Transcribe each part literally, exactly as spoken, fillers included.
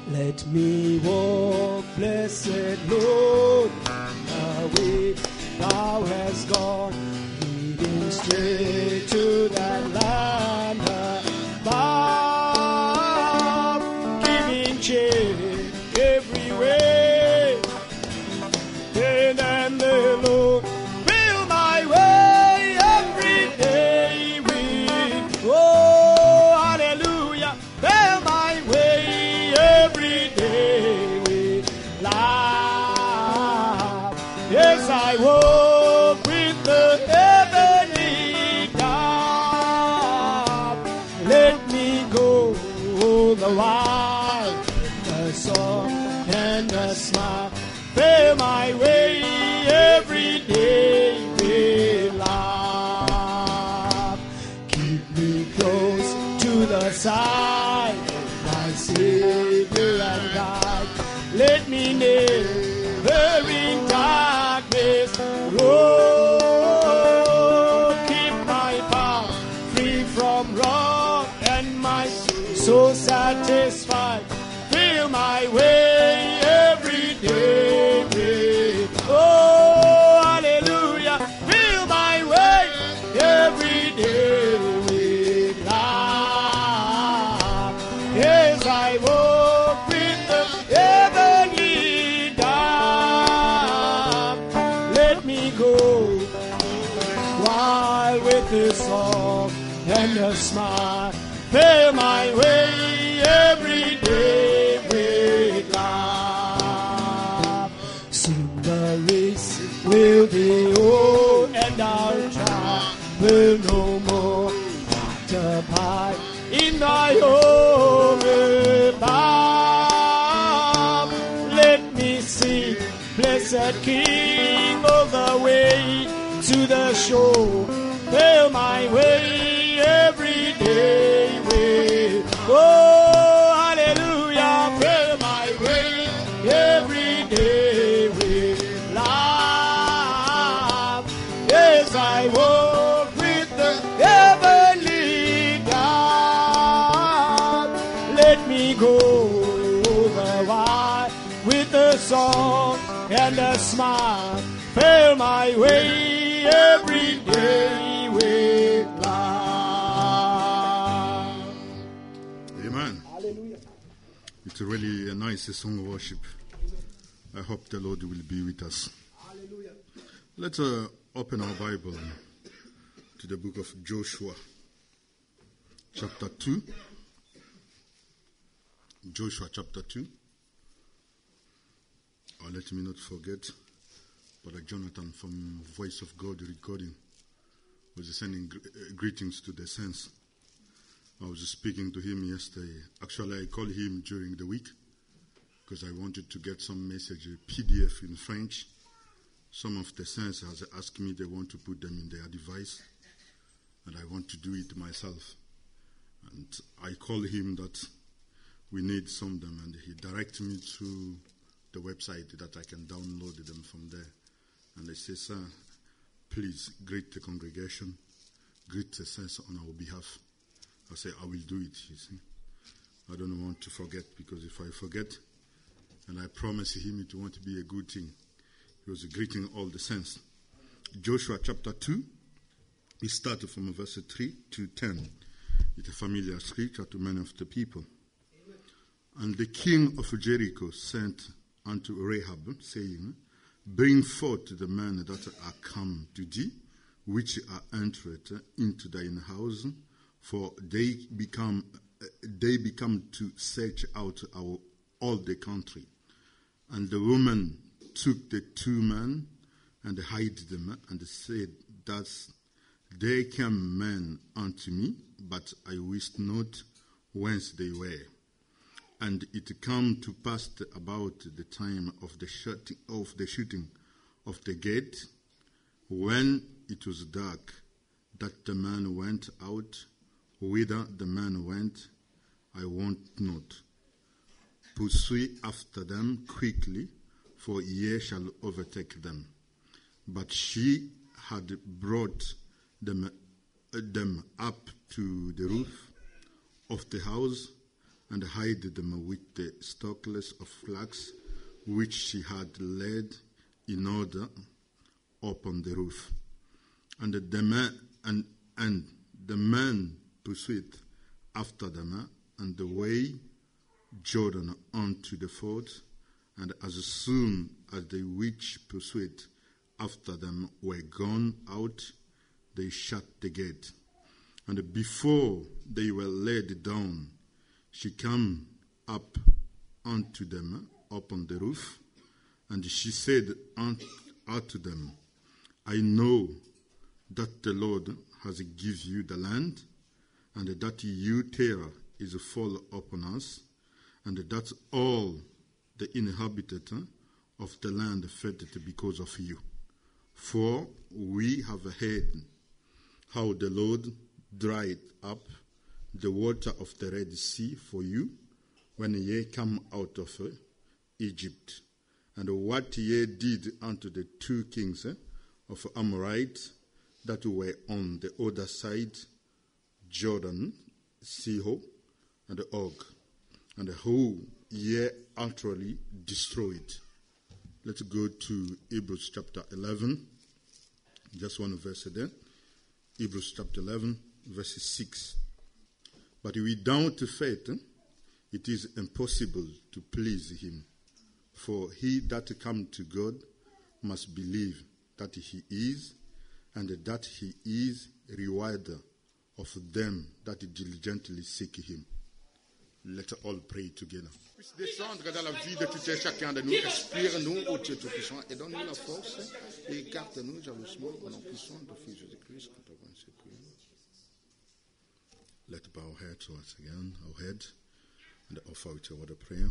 Let me walk, blessed Lord, the way thou hast gone, leading straight to that land above, giving change every way. And then the Lord fill my way every day with, oh, hallelujah, fill my way every day with love. Yes, I walk with the heavenly God. Let me go the while, the song and the smile. Fill my way every day with love. Keep me close to the side, my Savior and God. Let me never in darkness roam. Keep my path free from wrong and my soul satisfied. Fill my way every day with, oh, hallelujah. Fill my way every day with love. Yes, I walk with the heavenly God. Let me go while with the song and a smile. Fill my way every day with love. Soon the race will be o'er and our child will no more occupy in thy holy palm. Let me see, blessed King, all the way to the shore. Fill my way every day with, oh, hallelujah, fill my way every day with love. Yes, I walk with the heavenly God. Let me go the while with the song and a smile. Fill my way every day with love. Amen. Hallelujah. It's really a nice song of worship. I hope the Lord will be with us. Hallelujah. Let's uh, open our Bible to the book of Joshua, chapter two. Joshua chapter two. Or let me not forget, Brother Jonathan from Voice of God Recording was sending greetings to the saints. I was speaking to him yesterday. Actually, I called him during the week because I wanted to get some message, a P D F in French. Some of the saints has asked me they want to put them in their device, and I want to do it myself. And I called him that we need some of them, and he directed me to the website that I can download them from there. And I say, sir, please greet the congregation, greet the saints on our behalf. I say, I will do it, you see. I don't want to forget, because if I forget, and I promise him it won't be a good thing. He was greeting all the saints. Joshua chapter two, we started from verse three to ten. It's a familiar scripture to many of the people. Amen. And the king of Jericho sent unto Rahab, saying, bring forth the men that are come to thee, which are entered into thine house, for they become they become to search out our all the country. And the woman took the two men and hid them, and said, thus there came men unto me, but I wist not whence they were. And it came to pass about the time of the shutting of the shooting of the gate, when it was dark, that the man went out. Whither the man went, I wot not. Pursue after them quickly, for ye shall overtake them. But she had brought them, them up to the roof of the house, and hide them with the stalks of flax which she had laid in order upon the roof. And the man, and, and the man pursued after them, and the way Jordan unto the ford, and as soon as the which pursued after them were gone out, they shut the gate. And before they were laid down, she came up unto them upon the roof, and she said unto them, I know that the Lord has given you the land, and that your terror is fall upon us, and that all the inhabitants of the land fed because of you. For we have heard how the Lord dried up the water of the Red Sea for you when ye come out of Egypt, and what ye did unto the two kings of Amorites that were on the other side Jordan, Sihon and Og, and who ye utterly destroyed. Let's go to Hebrews chapter eleven. Just one verse there. Hebrews chapter eleven, verse six. But without faith, it is impossible to please him. For he that come to God must believe that he is, and that he is rewarder of them that diligently seek him. Let's all pray together. Puisse descendre dans la vie de tout et chacun de nous, inspire-nous au Dieu Tout-Puissant et donne-nous la force et écarte-nous jaloussement au nom puissant de Fils Jésus-Christ. Let's bow our heads once again, our head, and offer each other prayer.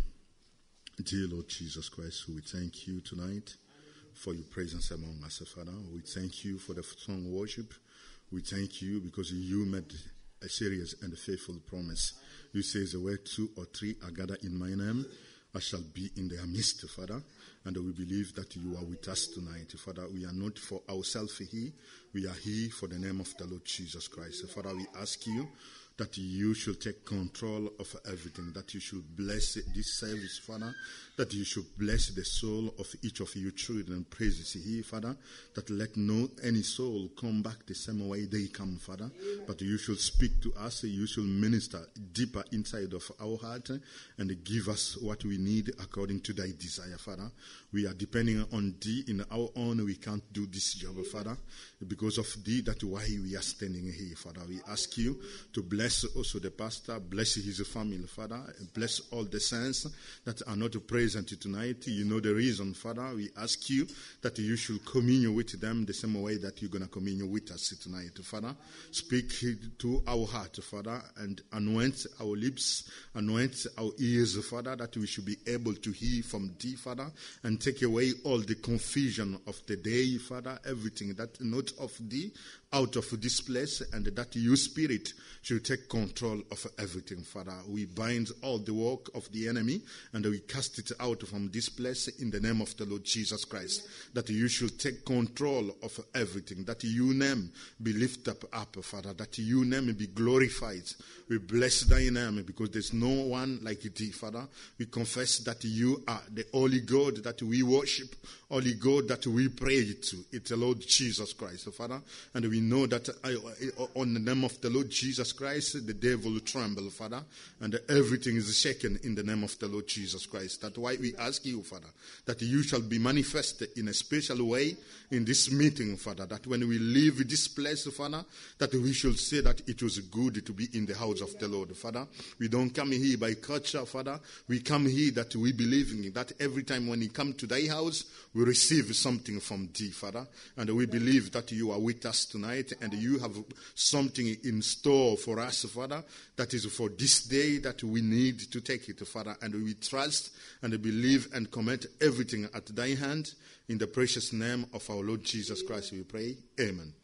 Dear Lord Jesus Christ, we thank you tonight for your presence among us, Father. We thank you for the song worship. We thank you because you made a serious and a faithful promise. You say, the where two or three are gathered in my name, I shall be in their midst, Father. And we believe that you are with us tonight, Father. We are not for ourselves here. We are here for the name of the Lord Jesus Christ. Father, we ask you that you should take control of everything, that you should bless this service, Father, that you should bless the soul of each of your children and praises here, Father, that let no any soul come back the same way they come, Father, but you should speak to us, you should minister deeper inside of our heart and give us what we need according to thy desire, Father. We are depending on thee. In our own, we can't do this job, Father, because of thee, that's why we are standing here, Father. We ask you to bless Bless also the pastor, bless his family, Father, and bless all the saints that are not present tonight. You know the reason, Father. We ask you that you should commune with them the same way that you're going to commune with us tonight, Father. Speak to our heart, Father, and anoint our lips, anoint our ears, Father, that we should be able to hear from thee, Father, and take away all the confusion of the day, Father, everything that not of thee, out of this place, and that your spirit should take control of everything, Father. We bind all the work of the enemy and we cast it out from this place in the name of the Lord Jesus Christ. That you should take control of everything, that your name be lifted up, Father, that your name be glorified. We bless thy name because there's no one like thee, Father. We confess that you are the only God that we worship, only God that we pray to. It's the Lord Jesus Christ, Father, and we know that on the name of the Lord Jesus Christ, the devil will tremble, Father, and everything is shaken in the name of the Lord Jesus Christ. That's why we ask you, Father, that you shall be manifested in a special way in this meeting, Father, that when we leave this place, Father, that we should say that it was good to be in the house of the Lord, Father. We don't come here by culture, Father. We come here that we believe in that every time when we come to thy house, we receive something from thee, Father, and we believe that you are with us tonight and you have something in store for us, Father, that is for this day that we need to take it, Father, and we trust and believe and commit everything at thy hand. In the precious name of our Lord Jesus Christ we pray. Amen.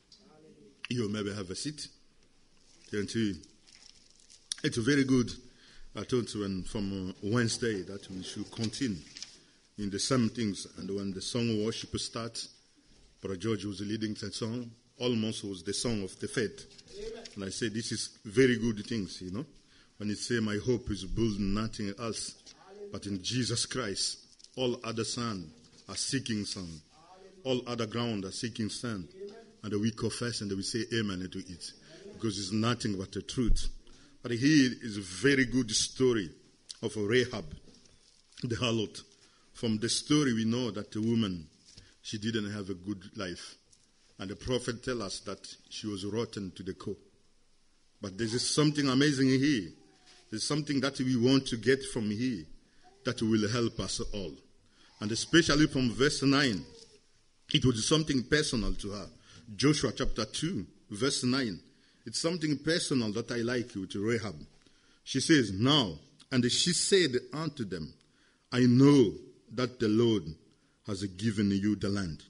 You maybe have a seat. Thank you. It's very good. I told you when, from Wednesday that we should continue in the same things. And when the song worship starts, Brother George was leading the song, almost was the song of the faith. Amen. And I said, this is very good things, you know. when it say, my hope is built in nothing else but in Jesus Christ. All other sand are seeking sand. All other ground are seeking sand. And we confess and we say amen to it. Because it's nothing but the truth. But here is a very good story of Rahab, the harlot. From the story we know that the woman, she didn't have a good life. And the prophet tells us that she was rotten to the core. But there is something amazing here. There's something that we want to get from here that will help us all. And especially from verse nine, it was something personal to her. Joshua chapter two, verse nine. It's something personal that I like with Rahab. She says, now, and she said unto them, I know that the Lord has given you the land.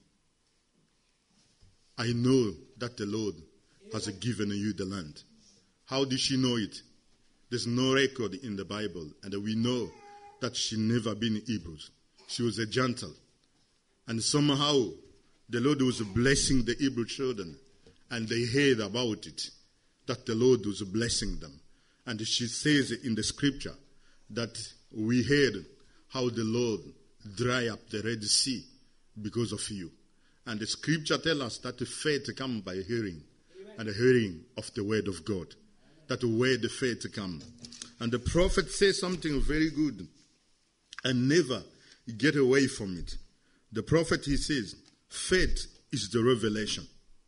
I know that the Lord has given you the land. How did she know it? There's no record in the Bible, and we know that she never been Hebrew. She was a Gentile. And somehow, the Lord was blessing the Hebrew children, and they heard about it, that the Lord was blessing them. And she says in the scripture that we heard how the Lord dry up the Red Sea because of you. And the scripture tells us that the faith comes by hearing, and the hearing of the word of God. That where the faith comes. And the prophet says something very good, and never get away from it. The prophet, he says, faith is the revelation.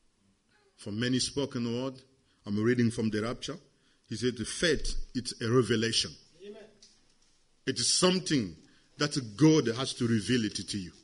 For many spoken word, I'm reading from the rapture. He said, faith, it's a revelation. Amen. It is something that God has to reveal it to you.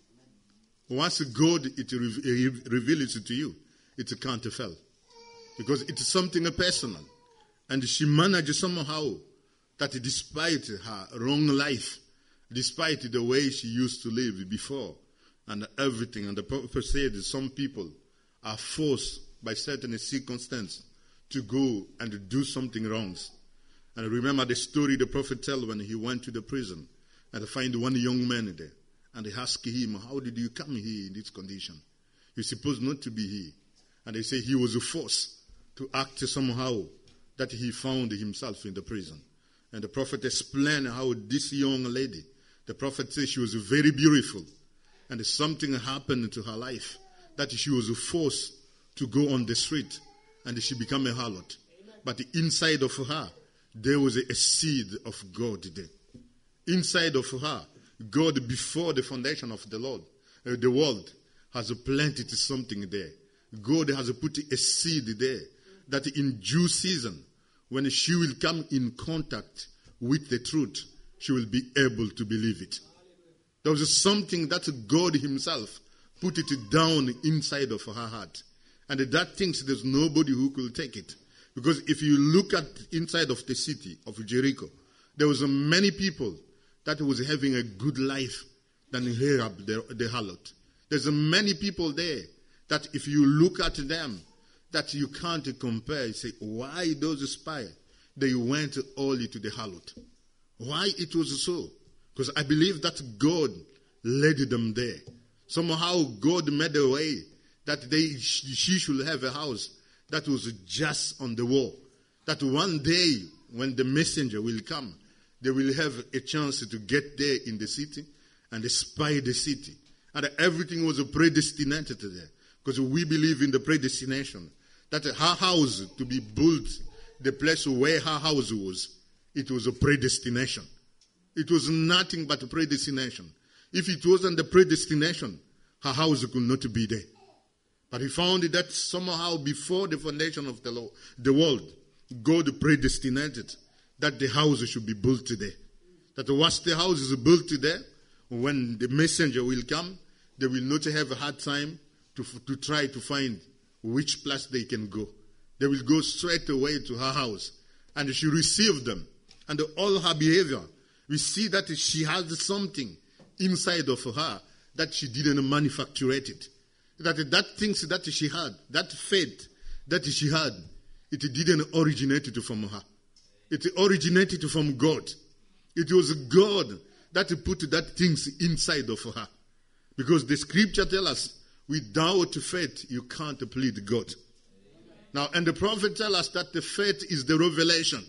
Once God it re- reveals it to you, it can't fail. Because it is something personal. And she managed somehow that despite her wrong life, despite the way she used to live before, and everything, and the prophet said that some people are forced by certain circumstances to go and do something wrong. And I remember the story the prophet told when he went to the prison and find one young man there. And they asked him, how did you come here in this condition? You're supposed not to be here. And they say he was forced to act somehow that he found himself in the prison. And the prophet explained how this young lady, the prophet said she was very beautiful. And something happened to her life that she was forced to go on the street and she became a harlot. But inside of her, there was a seed of God there. Inside of her, God, before the foundation of the Lord, uh, the world, has planted something there. God has put a seed there that in due season, when she will come in contact with the truth, she will be able to believe it. There was something that God himself put it down inside of her heart. And that thinks there's nobody who could take it. Because if you look at inside of the city of Jericho, there was many people that was having a good life than Rahab, the, the harlot. There's many people there that if you look at them, that you can't compare. You say, why those spies, they went only to the harlot? Why it was so? Because I believe that God led them there. Somehow God made a way that they she should have a house that was just on the wall. That one day when the messenger will come, they will have a chance to get there in the city and spy the city. And everything was predestinated there. Because we believe in the predestination. That her house to be built, the place where her house was, it was a predestination. It was nothing but a predestination. If it wasn't the predestination, her house could not be there. But he found that somehow before the foundation of the, law, the world, God predestinated that the house should be built there. That once the house is built there, when the messenger will come, they will not have a hard time to, to try to find which place they can go. They will go straight away to her house. And she received them. And all her behavior, we see that she had something inside of her that she didn't manufacture it. That that things that she had, that faith that she had, it didn't originate from her. It originated from God. It was God that put that things inside of her. Because the scripture tells us, without faith, you can't please God. Now, and the prophet tells us that the faith is the revelation.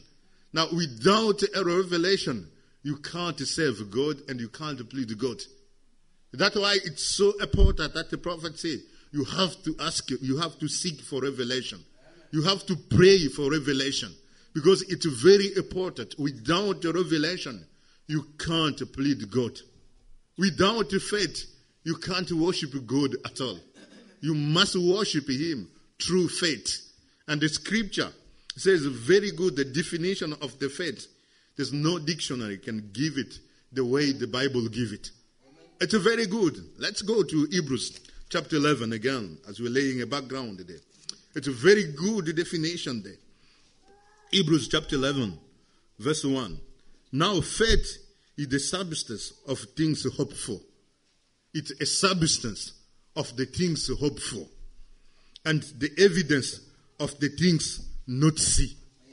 Now, without a revelation, you can't serve God and you can't plead God. That's why it's so important that the prophet say, you have to ask, you have to seek for revelation. You have to pray for revelation. Because it's very important. Without the revelation, you can't plead God. Without faith, you can't worship God at all. You must worship Him through faith. And the scripture says very good the definition of the faith. There's no dictionary can give it the way the Bible give it. It's very good. Let's go to Hebrews chapter eleven again, as we're laying a background there. It's a very good definition there. Hebrews chapter eleven, verse one. Now faith is the substance of things hoped for. It's a substance of the things hoped for. And the evidence of the things not see.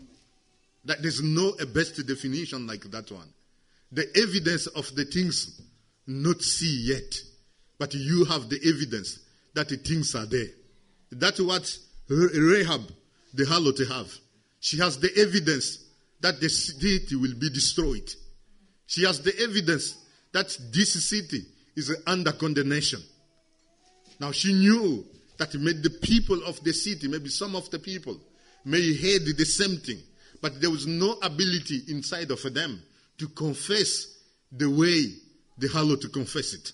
That there's no a best definition like that one. The evidence of the things not see yet. But you have the evidence that the things are there. That's what Rahab, the harlot, have. She has the evidence that the city will be destroyed. She has the evidence that this city is under condemnation. Now she knew that maybe the people of the city, maybe some of the people, may heard the same thing. But there was no ability inside of them to confess the way the harlot to confess it.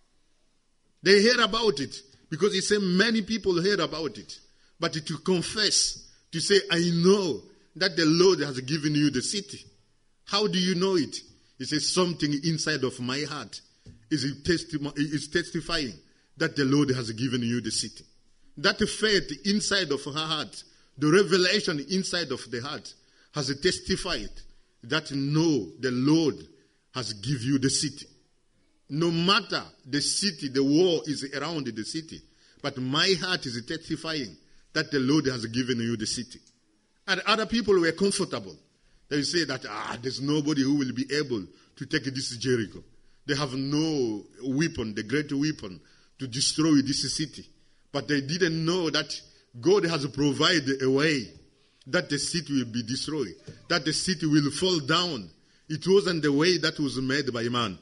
They heard about it because he said many people heard about it. But to confess, to say, I know that the Lord has given you the city. How do you know it? He says something inside of my heart is, testi- is testifying that the Lord has given you the city. That faith inside of her heart, the revelation inside of the heart, has testified that no, the Lord has given you the city. No matter the city, the war is around the city, but my heart is testifying that the Lord has given you the city. And other people were comfortable. They say that, ah, there's nobody who will be able to take this Jericho. They have no weapon, the great weapon, to destroy this city. But they didn't know that God has provided a way that the city will be destroyed, that the city will fall down. It wasn't the way that was made by man.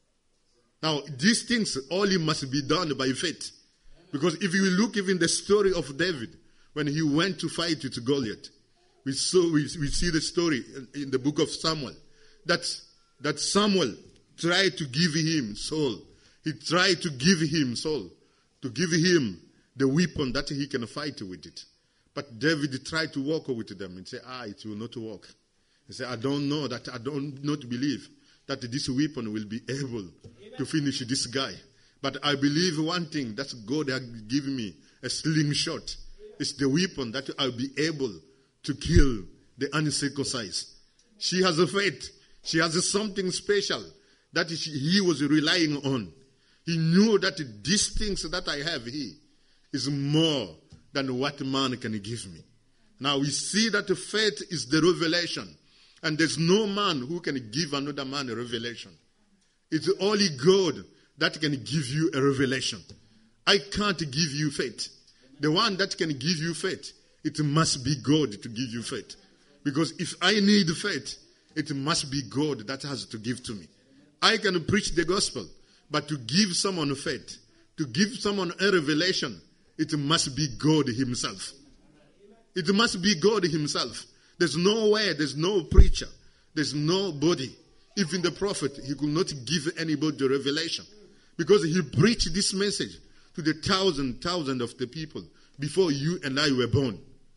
Now, these things only must be done by faith. Because if you look even the story of David, when he went to fight with Goliath, we saw we, we see the story in, in the book of Samuel, that, that Samuel tried to give him Saul. He tried to give him Saul, to give him the weapon that he can fight with it. But David tried to walk with them and say, ah, it will not work. He said, I don't know that, I don't not believe that this weapon will be able Amen. To finish this guy. But I believe one thing, that God has given me a slingshot. Amen. It's the weapon that I'll be able to kill the uncircumcised. She has a faith. She has something special that she, he was relying on. He knew that these things that I have here is more than what man can give me. Now we see that the faith is the revelation. And there's no man who can give another man a revelation. It's only God that can give you a revelation. I can't give you faith. The one that can give you faith, it must be God to give you faith. Because if I need faith, it must be God that has to give to me. I can preach the gospel, but to give someone faith, to give someone a revelation, it must be God himself. It must be God himself. There's no way, there's no preacher, there's nobody. Even the prophet, he could not give anybody the revelation. Because he preached this message to the thousand, thousand of the people before you and I were born.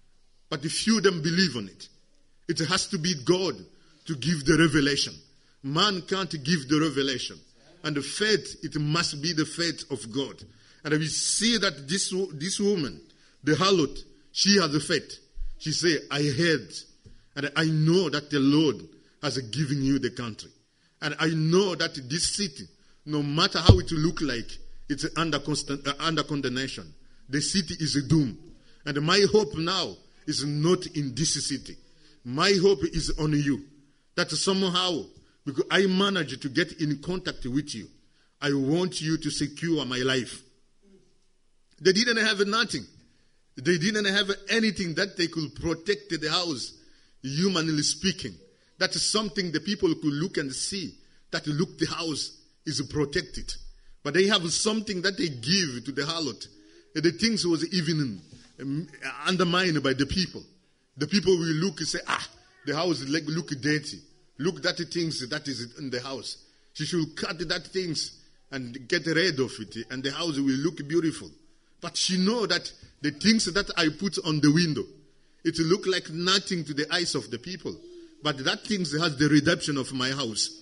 But if few of them believe on it, it has to be God to give the revelation. Man can't give the revelation. And the faith, it must be the faith of God. And we see that this, this woman, the harlot, she has a faith. She said, I heard, and I know that the Lord has given you the country. And I know that this city, no matter how it will look like, it's under, constant, uh, under condemnation. The city is doomed. And my hope now is not in this city. My hope is on you. That somehow, because I managed to get in contact with you, I want you to secure my life. They didn't have nothing. They didn't have anything that they could protect the house, humanly speaking. That is something the people could look and see. That look, the house is protected. But they have something that they give to the harlot. The things was even um, undermined by the people. The people will look and say, ah, the house look dirty. Look at the things that is in the house. She should cut that things and get rid of it, and the house will look beautiful. But she know that the things that I put on the window, it look like nothing to the eyes of the people. But that things has the redemption of my house.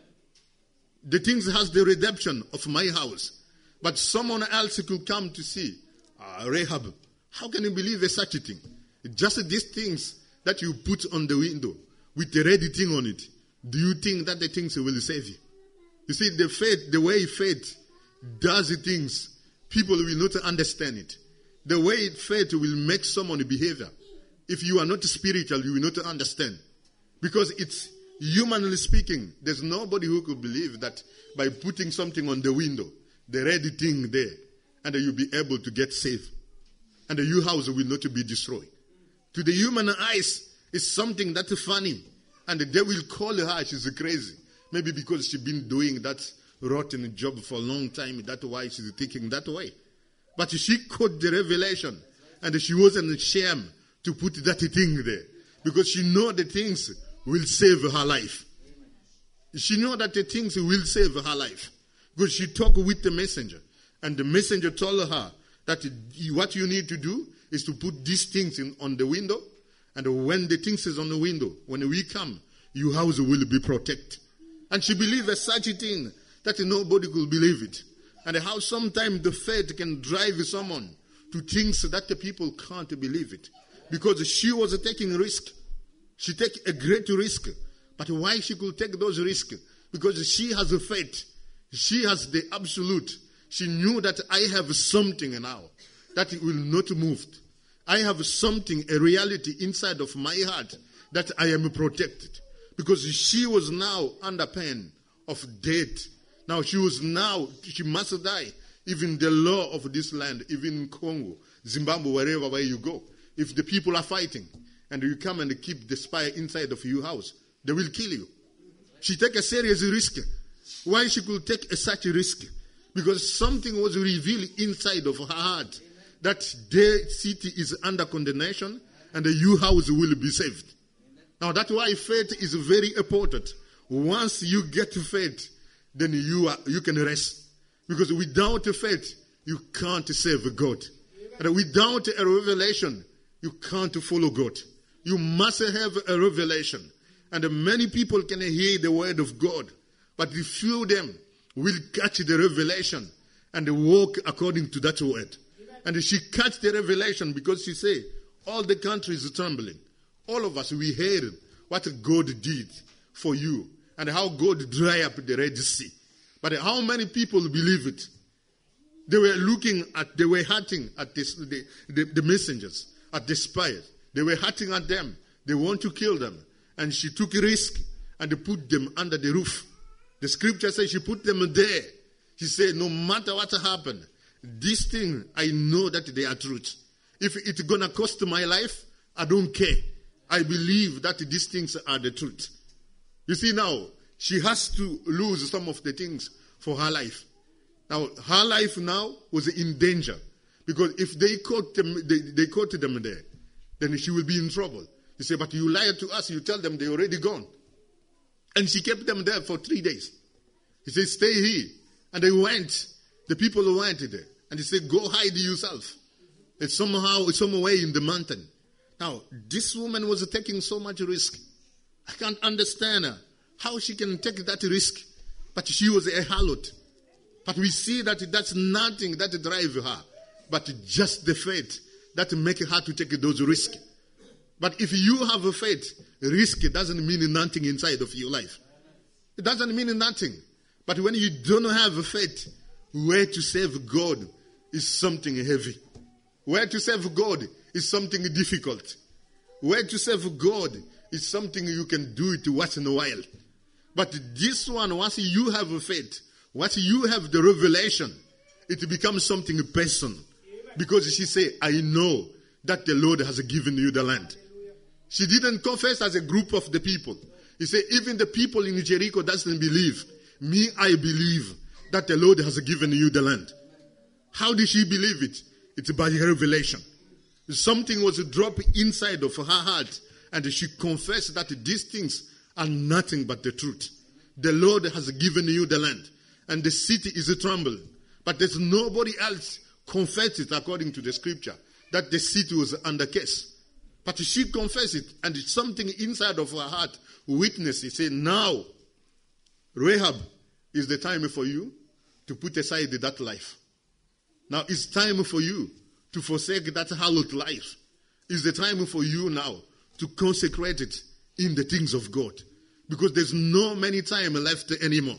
The things has the redemption of my house. But someone else could come to see, ah, Rahab, how can you believe in such a thing? Just these things that you put on the window with the red thing on it, do you think that the things will save you? You see, the faith, the way faith does the things, people will not understand it. The way faith will make someone behavior. If you are not spiritual, you will not understand. Because it's, humanly speaking, there's nobody who could believe that by putting something on the window, the red thing there, and you'll be able to get saved. And your house will not be destroyed. To the human eyes, it's something that's funny. And they will call her, she's crazy. Maybe because she's been doing that rotten job for a long time. That's why she's thinking that way. But she caught the revelation. And she wasn't ashamed to put that thing there. Because she know the things will save her life. She know that the things will save her life. Because she talked with the messenger. And the messenger told her that what you need to do is to put these things in, on the window. And when the things is on the window, when we come, your house will be protected. And she believed a such a thing that nobody could believe it. And how sometimes the faith can drive someone to things that the people can't believe it. Because she was taking risk. She take a great risk. But why she could take those risks? Because she has a faith. She has the absolute. She knew that I have something now that it will not move. I have something, a reality inside of my heart that I am protected. Because she was now under pain of death. Now she was now, she must die. Even the law of this land, even in Congo, Zimbabwe, wherever where you go. If the people are fighting and you come and keep the spy inside of your house, they will kill you. She take a serious risk. Why she could take a such a risk? Because something was revealed inside of her heart. That their city is under condemnation and the your house will be saved. Now that's why faith is very important. Once you get faith, then you are you can rest. Because without faith, you can't save God. And without a revelation, you can't follow God. You must have a revelation. And many people can hear the word of God. But the few of them will catch the revelation and walk according to that word. And she catch the revelation because she say, all the country is trembling. All of us, we heard what God did for you and how God dry up the Red Sea. But how many people believe it? They were looking at, they were hunting at this, the, the, the messengers, at the spies. They were hunting at them. They want to kill them. And she took a risk and put them under the roof. The scripture says she put them there. She said, no matter what happened, this thing, I know that they are truth. If it's going to cost my life, I don't care. I believe that these things are the truth. You see now, she has to lose some of the things for her life. Now, her life now was in danger. Because if they caught them, they, they caught them there, then she will be in trouble. You say, but you lied to us, you tell them they're already gone. And she kept them there for three days. He said, stay here. And they went. The people went there. And he said, go hide yourself. It's somehow, some way in the mountain. Now, this woman was taking so much risk. I can't understand her. How she can take that risk. But she was a harlot. But we see that that's nothing that drives her. But just the faith that makes her to take those risks. But if you have a faith, risk doesn't mean nothing inside of your life. It doesn't mean nothing. But when you don't have a faith, where to serve God is something heavy. Where to serve God is something difficult. Where to serve God is something you can do it once in a while. But this one, once you have a faith, once you have the revelation, it becomes something personal. Because she said, I know that the Lord has given you the land. She didn't confess as a group of the people. He said, even the people in Jericho doesn't believe. Me, I believe that the Lord has given you the land. How did she believe it? It's by revelation. Something was dropped inside of her heart, and she confessed that these things are nothing but the truth. The Lord has given you the land, and the city is trembling. But there's nobody else confessed it according to the scripture, that the city was under curse. But she confessed it, and something inside of her heart witnessed it. Say, now, Rahab, is the time for you to put aside that life. Now it's time for you to forsake that hallowed life. It's the time for you now to consecrate it in the things of God. Because there's no many time left anymore.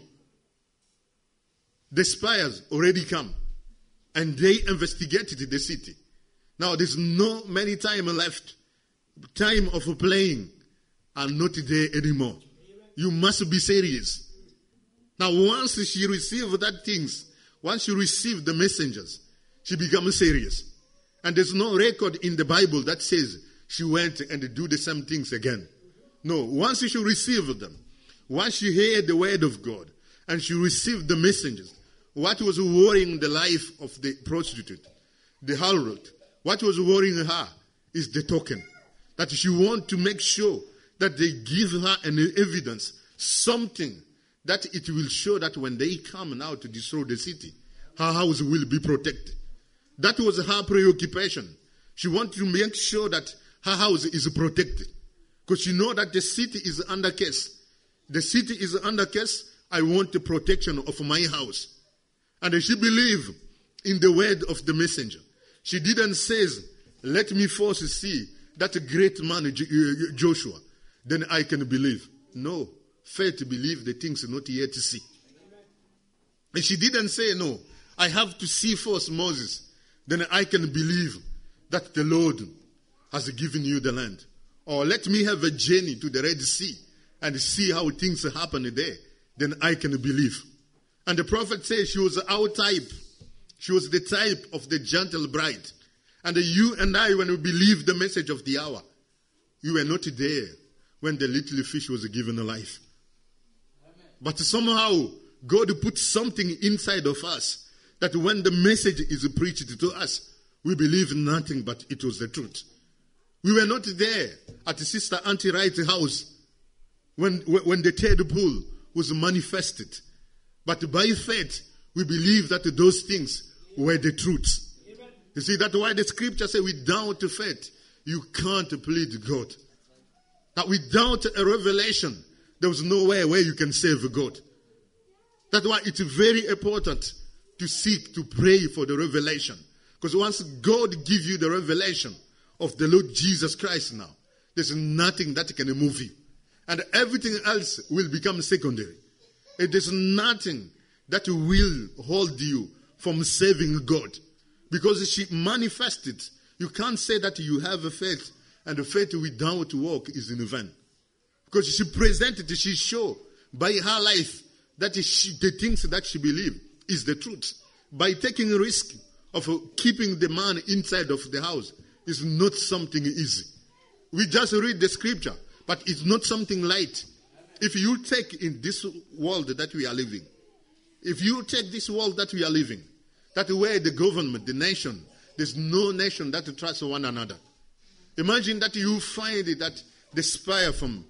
The spies already come, and they investigated the city. Now there's no many time left. Time of playing are not there anymore. You must be serious. Now once she received that things, once she received the messengers, she becomes serious. And there's no record in the Bible that says she went and do the same things again. No, once she received them, once she heard the word of God, and she received the messengers, what was worrying the life of the prostitute, the harlot, what was worrying her is the token. That she wants to make sure that they give her an evidence, something that it will show that when they come now to destroy the city, her house will be protected. That was her preoccupation. She wanted to make sure that her house is protected. Because she knows that the city is under curse. The city is under curse. I want the protection of my house. And she believed in the word of the messenger. She didn't say, let me first see that great man Joshua. Then I can believe. No. Faith to believe the things not yet to see. And she didn't say, no, I have to see first Moses. Then I can believe that the Lord has given you the land. Or let me have a journey to the Red Sea and see how things happen there. Then I can believe. And the prophet says she was our type. She was the type of the gentle bride. And you and I, when we believe the message of the hour, you were not there when the little fish was given a life. But somehow, God put something inside of us that when the message is preached to us, we believe nothing but it was the truth. We were not there at Sister Auntie Wright's house when, when the third pool was manifested. But by faith, we believe that those things were the truth. You see, that's why the scripture says without faith, you can't plead God. That without a revelation, there was nowhere where you can save God. That's why it's very important to seek, to pray for the revelation. Because once God gives you the revelation of the Lord Jesus Christ now, there's nothing that can move you. And everything else will become secondary. It is nothing that will hold you from saving God. Because she manifested. You can't say that you have a faith and the faith without work is in vain. Because she presented, she showed by her life that she, the things that she believed is the truth. By taking a risk of keeping the man inside of the house is not something easy. We just read the scripture, but it's not something light. If you take in this world that we are living, if you take this world that we are living, that where the government, the nation, there's no nation that trusts one another. Imagine that you find that the spy from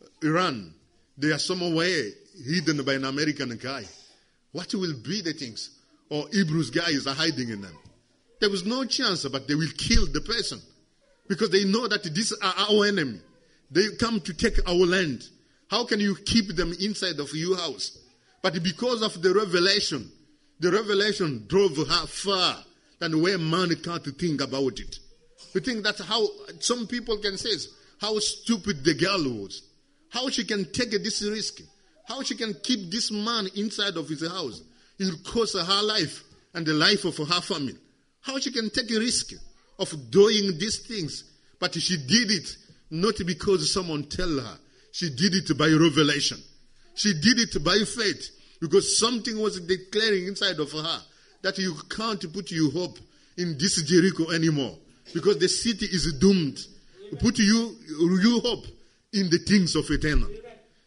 Iran, they are somewhere hidden by an American guy. What will be the things? Or Hebrews guys are hiding in them. There was no chance, but they will kill the person. Because they know that these are our enemy. They come to take our land. How can you keep them inside of your house? But because of the revelation, the revelation drove her far than where man can't think about it. We think that's how some people can say how stupid the girl was. How she can take this risk. How she can keep this man inside of his house. It will cost her life and the life of her family. How she can take a risk of doing these things. But she did it not because someone tell her. She did it by revelation. She did it by faith. Because something was declaring inside of her that you can't put your hope in this Jericho anymore. Because the city is doomed. Put you, your hope in the things of eternal.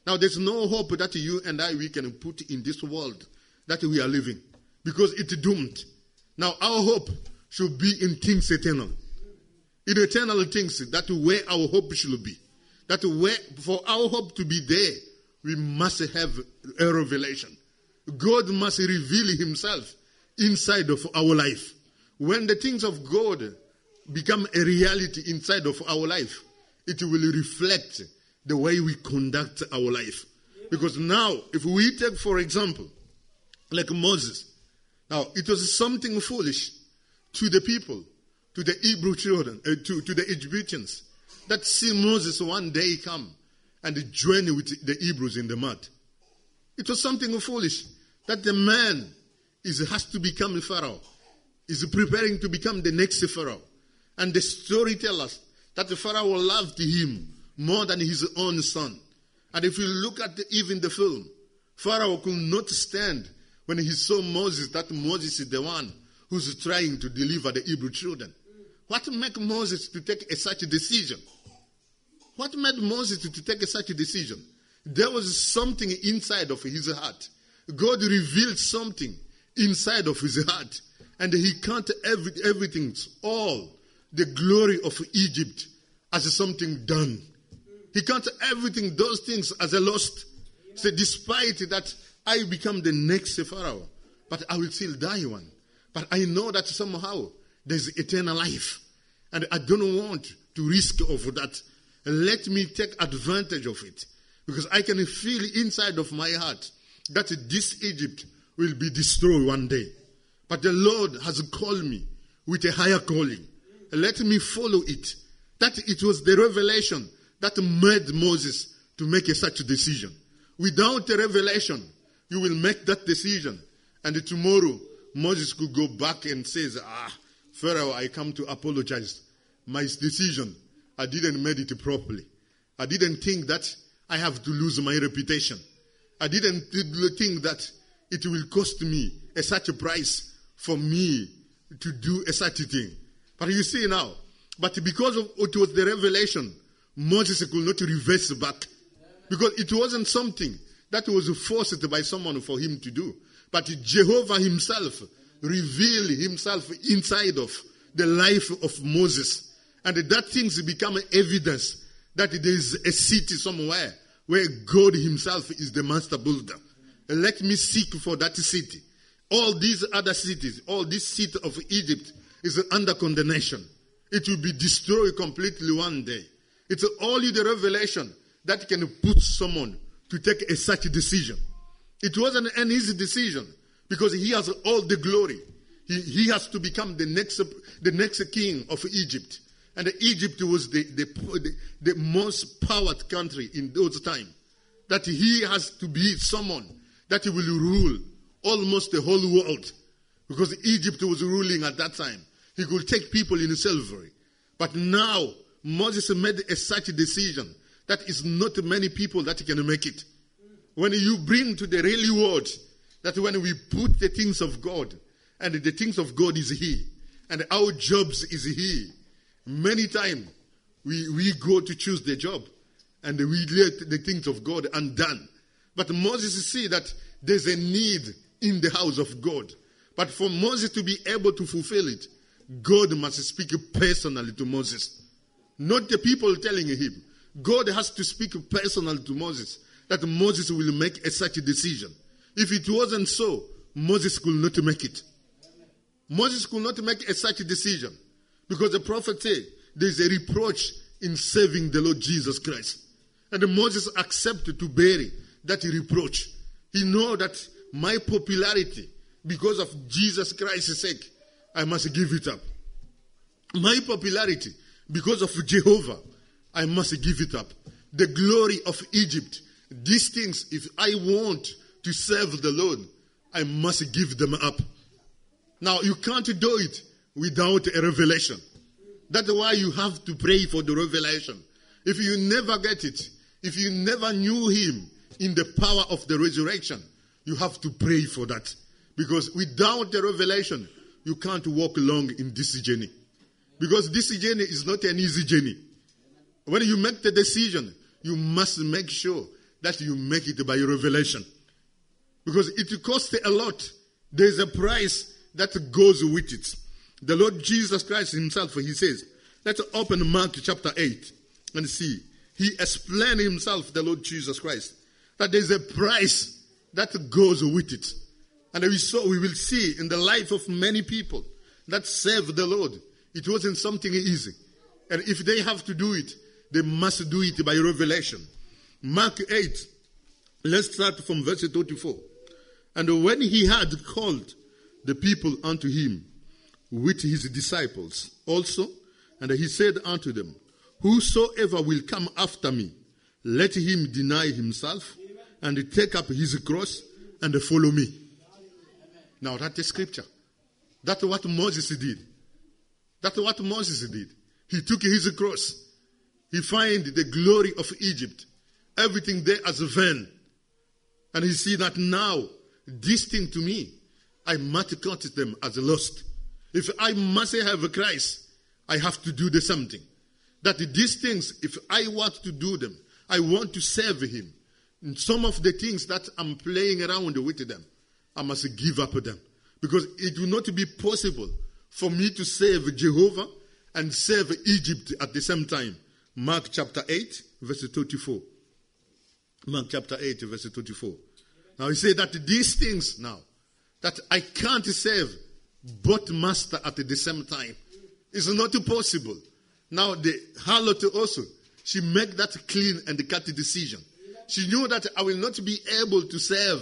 Now, there's no hope that you and I, we can put in this world that we are living, because it's doomed. Now, our hope should be in things eternal. In eternal things, that's where our hope should be. That where, for our hope to be there, we must have a revelation. God must reveal himself inside of our life. When the things of God become a reality inside of our life, it will reflect the way we conduct our life. Because now, if we take, for example, like Moses, now it was something foolish to the people, to the Hebrew children, uh, to, to the Egyptians, that see Moses one day come and join with the Hebrews in the mud. It was something foolish that the man is has to become a Pharaoh, is preparing to become the next Pharaoh. And the story tells us that the Pharaoh loved him more than his own son. And if you look at the, even the film, Pharaoh could not stand when he saw Moses, that Moses is the one who's trying to deliver the Hebrew children. What made Moses to take a such a decision? What made Moses to take a such a decision? There was something inside of his heart. God revealed something inside of his heart. And he counted every, everything, all the glory of Egypt as something done. He counted everything, those things as a lost. So despite that I become the next Pharaoh, but I will still die one. But I know that somehow there's eternal life. And I don't want to risk of that. Let me take advantage of it. Because I can feel inside of my heart that this Egypt will be destroyed one day. But the Lord has called me with a higher calling. Let me follow it. That it was the revelation that made Moses to make a such decision. Without a revelation, you will make that decision. And tomorrow, Moses could go back and say, ah, Pharaoh, I come to apologize. My decision, I didn't make it properly. I didn't think that I have to lose my reputation. I didn't think that it will cost me a such a price for me to do a such a thing. But you see now, but because of it was the revelation, Moses could not reverse back. Because it wasn't something that was forced by someone for him to do. But Jehovah himself revealed himself inside of the life of Moses. And that things become evidence that there is a city somewhere where God himself is the master builder. Let me seek for that city. All these other cities, all this city of Egypt is under condemnation. It will be destroyed completely one day. It's only the revelation that can put someone to take a such decision. It wasn't an easy decision because he has all the glory. He, he has to become the next, the next king of Egypt. And Egypt was the, the, the, the most powered country in those times. That he has to be someone that will rule almost the whole world. Because Egypt was ruling at that time. He could take people in slavery. But now, Moses made a such decision that is not many people that can make it. When you bring to the real world, that when we put the things of God, and the things of God is He, and our jobs is He, many times we, we go to choose the job, and we let the things of God undone. But Moses see that there's a need in the house of God. But for Moses to be able to fulfill it, God must speak personally to Moses. Not the people telling him. God has to speak personally to Moses, that Moses will make a such a decision. If it wasn't so, Moses could not make it. Moses could not make a such a decision. Because the prophet said, there's a reproach in serving the Lord Jesus Christ. And Moses accepted to bear that reproach. He know that my popularity, because of Jesus Christ's sake, I must give it up. My popularity, because of Jehovah, I must give it up. The glory of Egypt, these things, if I want to serve the Lord, I must give them up. Now, you can't do it without a revelation. That's why you have to pray for the revelation. If you never get it, if you never knew Him in the power of the resurrection, you have to pray for that. Because without the revelation, you can't walk long in this journey. Because this journey is not an easy journey. When you make the decision, you must make sure that you make it by revelation. Because it costs a lot. There's a price that goes with it. The Lord Jesus Christ himself, he says, let's open Mark chapter eight and see. He explained himself, the Lord Jesus Christ, that there's a price that goes with it. And we saw, we will see in the life of many people that serve the Lord, it wasn't something easy. And if they have to do it, they must do it by revelation. Mark eight, let's start from verse thirty-four. And when he had called the people unto him with his disciples also, and he said unto them, whosoever will come after me, let him deny himself and take up his cross and follow me. Now that's the scripture. That's what Moses did. That's what Moses did. He took his cross. He find the glory of Egypt. Everything there as a vain. And he see that now, this thing to me, I must count them as lost. If I must have a Christ, I have to do the something. That these things, if I want to do them, I want to serve him. And some of the things that I'm playing around with them, I must give up them. Because it will not be possible for me to serve Jehovah and serve Egypt at the same time. Mark chapter eight, verse thirty-four. Mark chapter eight, verse thirty-four. Now he said that these things now, that I can't serve both master at the same time. It's not possible. Now the harlot also, she made that clean and cut decision. She knew that I will not be able to serve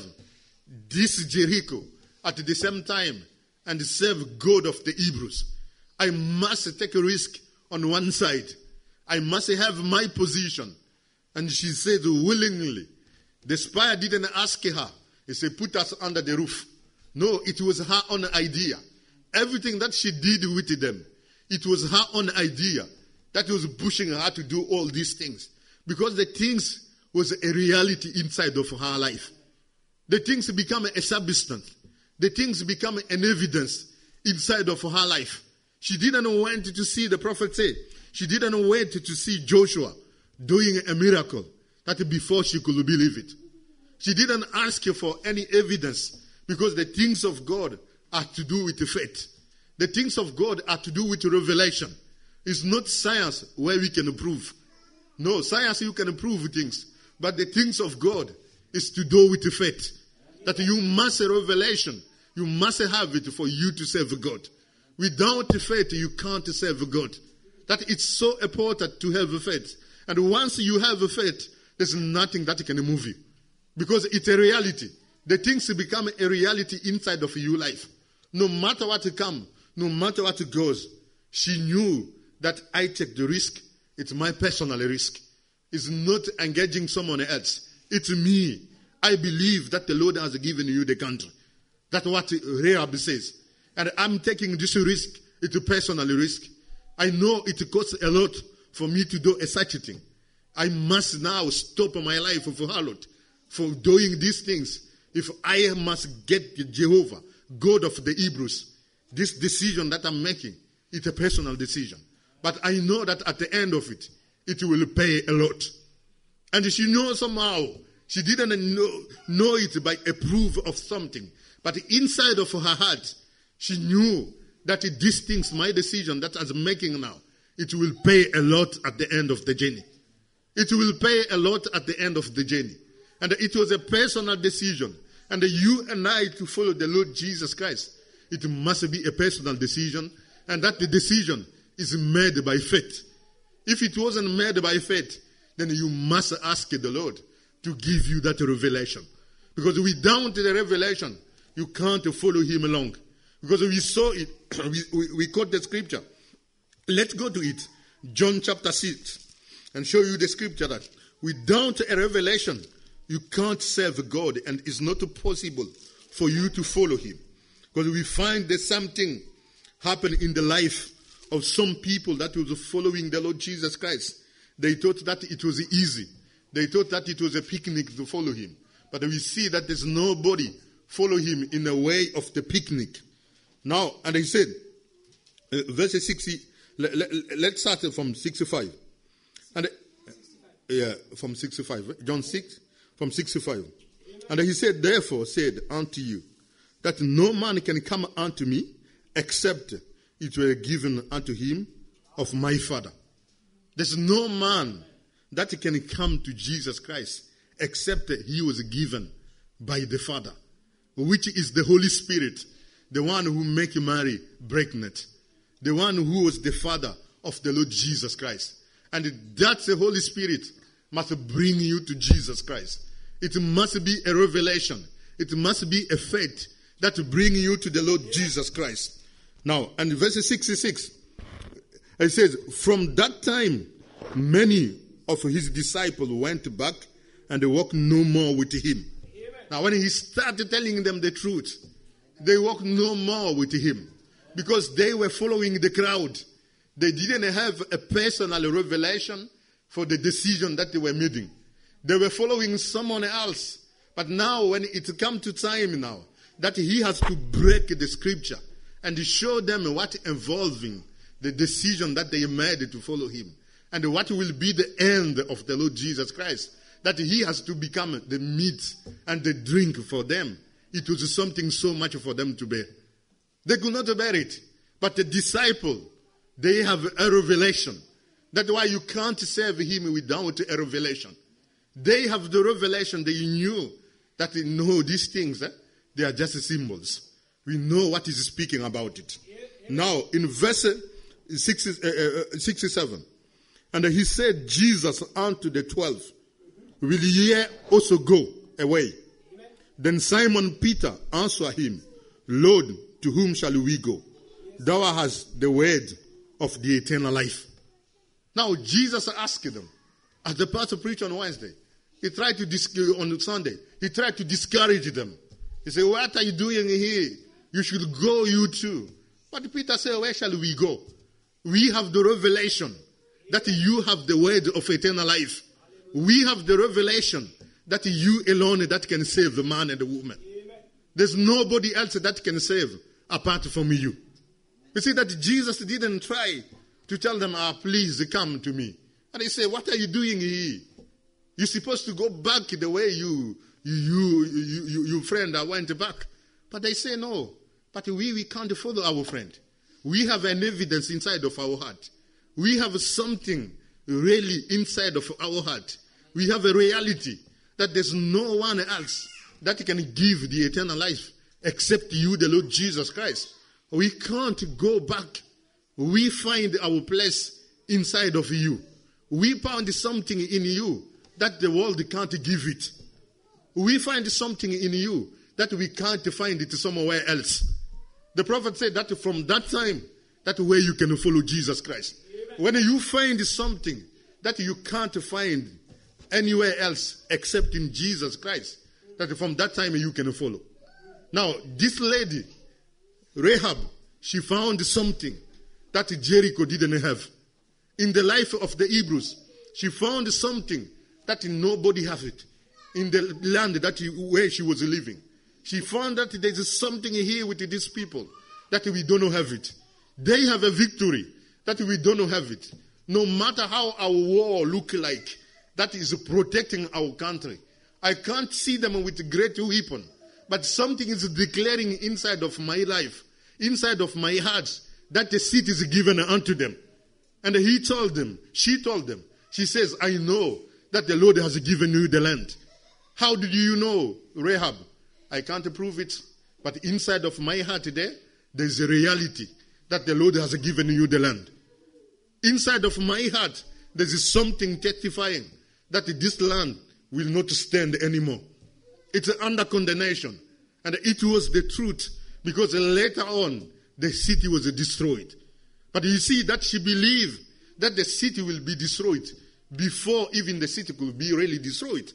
this Jericho at the same time and serve God of the Hebrews. I must take a risk on one side. I must have my position. And she said willingly. The spy didn't ask her. He said, put us under the roof. No, it was her own idea. Everything that she did with them, it was her own idea that was pushing her to do all these things. Because the things was a reality inside of her life. The things become a substance. The things become an evidence inside of her life. She didn't want to see the prophet say. She didn't wait to see Joshua doing a miracle that before she could believe it. She didn't ask for any evidence because the things of God are to do with faith. The things of God are to do with revelation. It's not science where we can prove. No, science you can prove things. But the things of God is to do with faith. That you must have revelation. You must have it for you to serve God. Without faith, you can't serve God. That it's so important to have faith. And once you have faith, there's nothing that can move you. Because it's a reality. The things become a reality inside of your life. No matter what comes, no matter what goes, she knew that I take the risk. It's my personal risk. It's not engaging someone else. It's me. I believe that the Lord has given you the country. That's what Rahab says. And I'm taking this risk. It's a personal risk. I know it costs a lot for me to do a such a thing. I must now stop my life for harlot, for doing these things. If I must get Jehovah, God of the Hebrews, this decision that I'm making, it's a personal decision. But I know that at the end of it, it will pay a lot. And she knows somehow, she didn't know, know it by a proof of something. But inside of her heart, she knew that these things, my decision that I'm making now, it will pay a lot at the end of the journey. It will pay a lot at the end of the journey. And it was a personal decision. And you and I to follow the Lord Jesus Christ, it must be a personal decision. And that the decision is made by faith. If it wasn't made by faith, then you must ask the Lord to give you that revelation. Because without the revelation, you can't follow him along. Because we saw it, we, we, we quote the scripture. Let's go to it. John chapter six. And show you the scripture that without a revelation, you can't serve God. And it's not possible for you to follow him. Because we find there's something happen in the life of some people that was following the Lord Jesus Christ. They thought that it was easy. They thought that it was a picnic to follow him. But we see that there's nobody follow him in a way of the picnic. Now, and he said, uh, verse sixty, let, let, let's start from sixty-five. And uh, yeah, from sixty-five. John six, from sixty-five. And he said, therefore said unto you, that no man can come unto me, except it were given unto him of my Father. There's no man that can come to Jesus Christ, except he was given by the Father, which is the Holy Spirit, the one who make Mary pregnant, the one who was the Father of the Lord Jesus Christ. And that's the Holy Spirit must bring you to Jesus Christ. It must be a revelation. It must be a faith that will bring you to the Lord Jesus Christ. Now, and verse sixty-six, it says, from that time, many of his disciples went back and they walked no more with him. Amen. Now, when he started telling them the truth, they walked no more with him because they were following the crowd. They didn't have a personal revelation for the decision that they were making. They were following someone else. But now, when it comes to time now, that he has to break the scripture and show them what involving the decision that they made to follow him. And what will be the end of the Lord Jesus Christ. That he has to become the meat and the drink for them. It was something so much for them to bear. They could not bear it. But the disciple, they have a revelation. That's why you can't serve him without a revelation. They have the revelation. They knew that they know these things. Eh? They are just symbols. We know what is speaking about it. Now, in verse sixty-seven, and he said, Jesus unto the twelve, will ye also go away? Amen. Then Simon Peter answered him, Lord, to whom shall we go? Thou hast the word of the eternal life. Now, Jesus asked them, as the pastor preached on Wednesday, he tried to, dis- on Sunday, he tried to discourage them. He said, what are you doing here? You should go, you too. But Peter said, where shall we go? We have the revelation that you have the word of eternal life. We have the revelation that you alone that can save the man and the woman. There's nobody else that can save apart from you. You see that Jesus didn't try to tell them, ah, please come to me. And they say, what are you doing here? You're supposed to go back the way you, you, you, you, you, your friend went back. But they say, no. But we, we can't follow our friend. We have an evidence inside of our heart. We have something really inside of our heart. We have a reality that there's no one else that can give the eternal life except you, the Lord Jesus Christ. We can't go back. We find our place inside of you. We found something in you that the world can't give it. We find something in you that we can't find it somewhere else. The prophet said that from that time, that's where you can follow Jesus Christ. When you find something that you can't find anywhere else except in Jesus Christ, that from that time you can follow. Now, this lady, Rahab, she found something that Jericho didn't have. In the life of the Hebrews, she found something that nobody has it. In the land that he, where she was living. She found that there is something here with these people that we don't have it. They have a victory that we don't have it. No matter how our war look like, that is protecting our country. I can't see them with great weapon, but something is declaring inside of my life, inside of my heart, that the seat is given unto them. And he told them, she told them, she says, I know that the Lord has given you the land. How did you know, Rahab? I can't prove it, but inside of my heart there, there's a reality that the Lord has given you the land. Inside of my heart, there's something testifying that this land will not stand anymore. It's under condemnation. And it was the truth, because later on, the city was destroyed. But you see that she believed that the city will be destroyed before even the city could be really destroyed.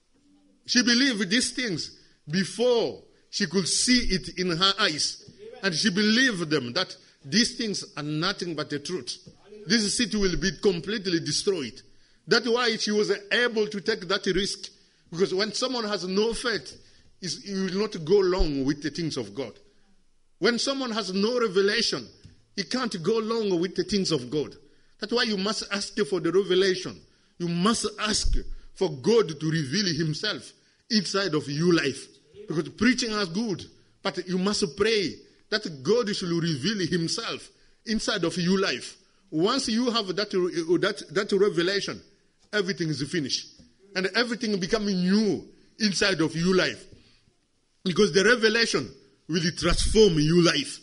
She believed these things before she could see it in her eyes. And she believed them that these things are nothing but the truth. This city will be completely destroyed. That's why she was able to take that risk. Because when someone has no faith, he will not go along with the things of God. When someone has no revelation, he can't go along with the things of God. That's why you must ask for the revelation. You must ask for God to reveal himself inside of your life. Because preaching is good, but you must pray that God should reveal himself inside of your life. Once you have that, that, that revelation, everything is finished. And everything becoming new inside of your life. Because the revelation will transform your life.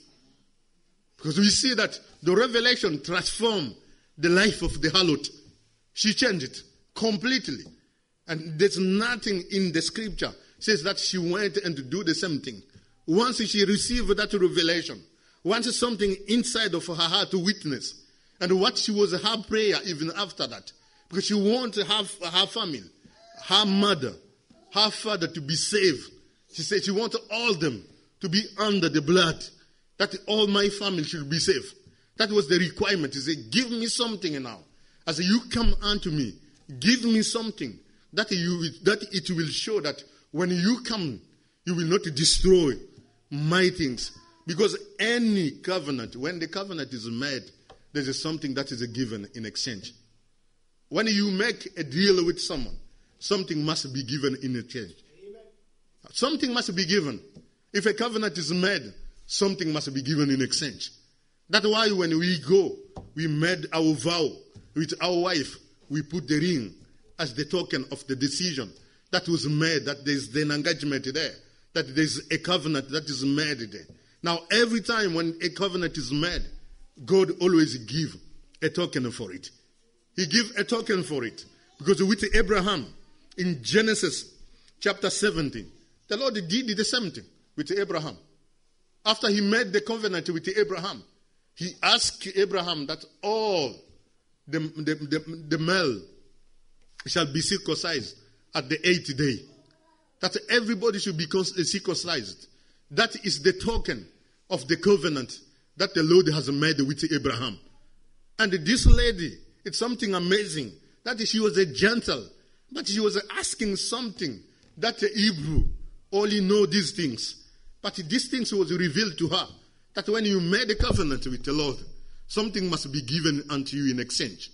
Because we see that the revelation transformed the life of the harlot. She changed it completely. And there's nothing in the scripture says that she went and do the same thing. Once she received that revelation, once something inside of her heart to witness, and what she was her prayer even after that, because she wanted to have her family, her mother, her father to be saved. She said she wanted all them to be under the blood, that all my family should be saved. That was the requirement. He said, give me something now. As you come unto me, give me something that you that it will show that when you come, you will not destroy my things. Because any covenant, when the covenant is made, there is something that is given in exchange. When you make a deal with someone, something must be given in exchange. Amen. Something must be given. If a covenant is made, something must be given in exchange. That's why when we go, we made our vow with our wife, we put the ring as the token of the decision that was made, that there's an engagement there, that there's a covenant that is made there. Now, every time when a covenant is made, God always give a token for it. He give a token for it. Because with Abraham, in Genesis chapter seventeen, the Lord did the same thing with Abraham. After he made the covenant with Abraham, he asked Abraham that all the, the, the, the male shall be circumcised at the eighth day. That everybody should be circumcised. That is the token of the covenant that the Lord has made with Abraham. And this lady, it's something amazing, that she was a gentle, but she was asking something that the Hebrew only know these things. But these things was revealed to her, that when you made a covenant with the Lord, something must be given unto you in exchange.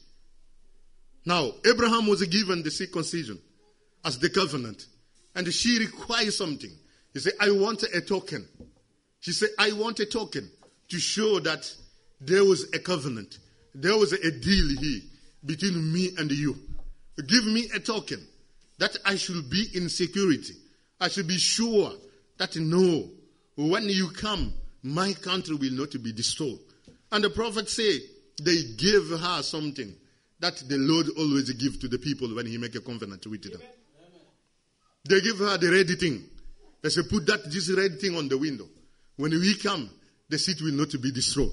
Now, Abraham was given the circumcision as the covenant, and she required something. He said, I want a token. She said, I want a token to show that there was a covenant. There was a deal here between me and you. Give me a token that I should be in security. I should be sure that no, when you come, my country will not be destroyed. And the prophet said they gave her something that the Lord always give to the people when he make a covenant with them. They give her the red thing. They say, put that this red thing on the window. When we come, the city will not be destroyed.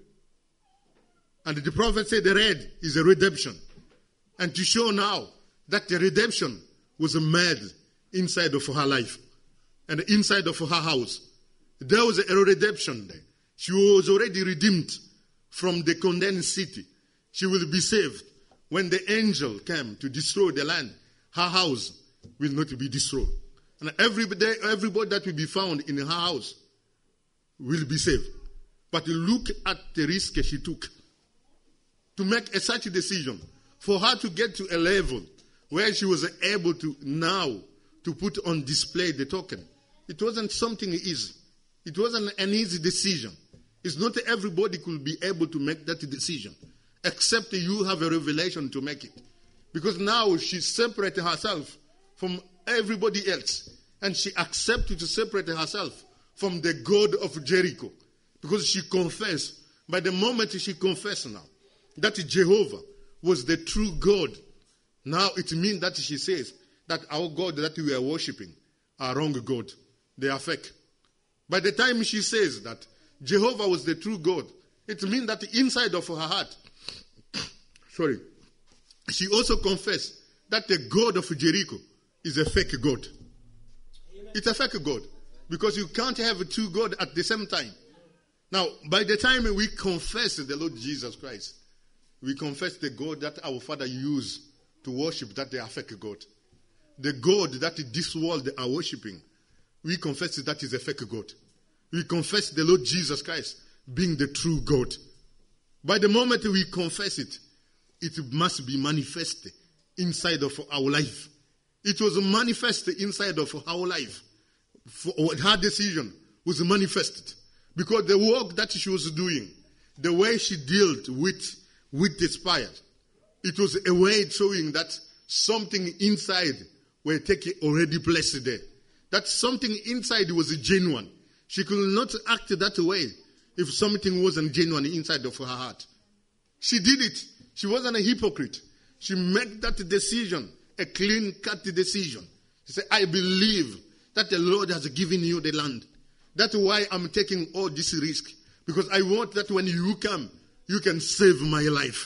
And the prophet said the red is a redemption. And to show now that the redemption was made inside of her life and inside of her house. There was a redemption there. She was already redeemed from the condemned city. She will be saved. When the angel came to destroy the land, her house will not be destroyed. And every day, everybody that will be found in her house will be saved. But look at the risk she took to make a such a decision, for her to get to a level where she was able to now to put on display the token. It wasn't something easy. It wasn't an easy decision. It's not everybody could be able to make that decision, except you have a revelation to make it. Because now she separated herself from everybody else, and she accepted to separate herself from the God of Jericho, because she confessed. By the moment she confessed now that Jehovah was the true God, now it means that she says that our God that we are worshiping are wrong God. They are fake. By the time she says that Jehovah was the true God, it means that inside of her heart, sorry, she also confessed that the God of Jericho is a fake God. Amen. It's a fake God. Because you can't have two gods at the same time. Now, by the time we confess the Lord Jesus Christ, we confess the God that our father used to worship, that they are fake God. The God that this world are worshiping, we confess that is a fake God. We confess the Lord Jesus Christ being the true God. By the moment we confess it, it must be manifested inside of our life. It was manifest inside of her life. For her decision was manifested. Because the work that she was doing, the way she dealt with, with the spies, it was a way showing that something inside were taking already placed there. That something inside was genuine. She could not act that way if something wasn't genuine inside of her heart. She did it. She wasn't a hypocrite. She made that decision, a clean-cut decision. She said, I believe that the Lord has given you the land. That's why I'm taking all this risk. Because I want that when you come, you can save my life.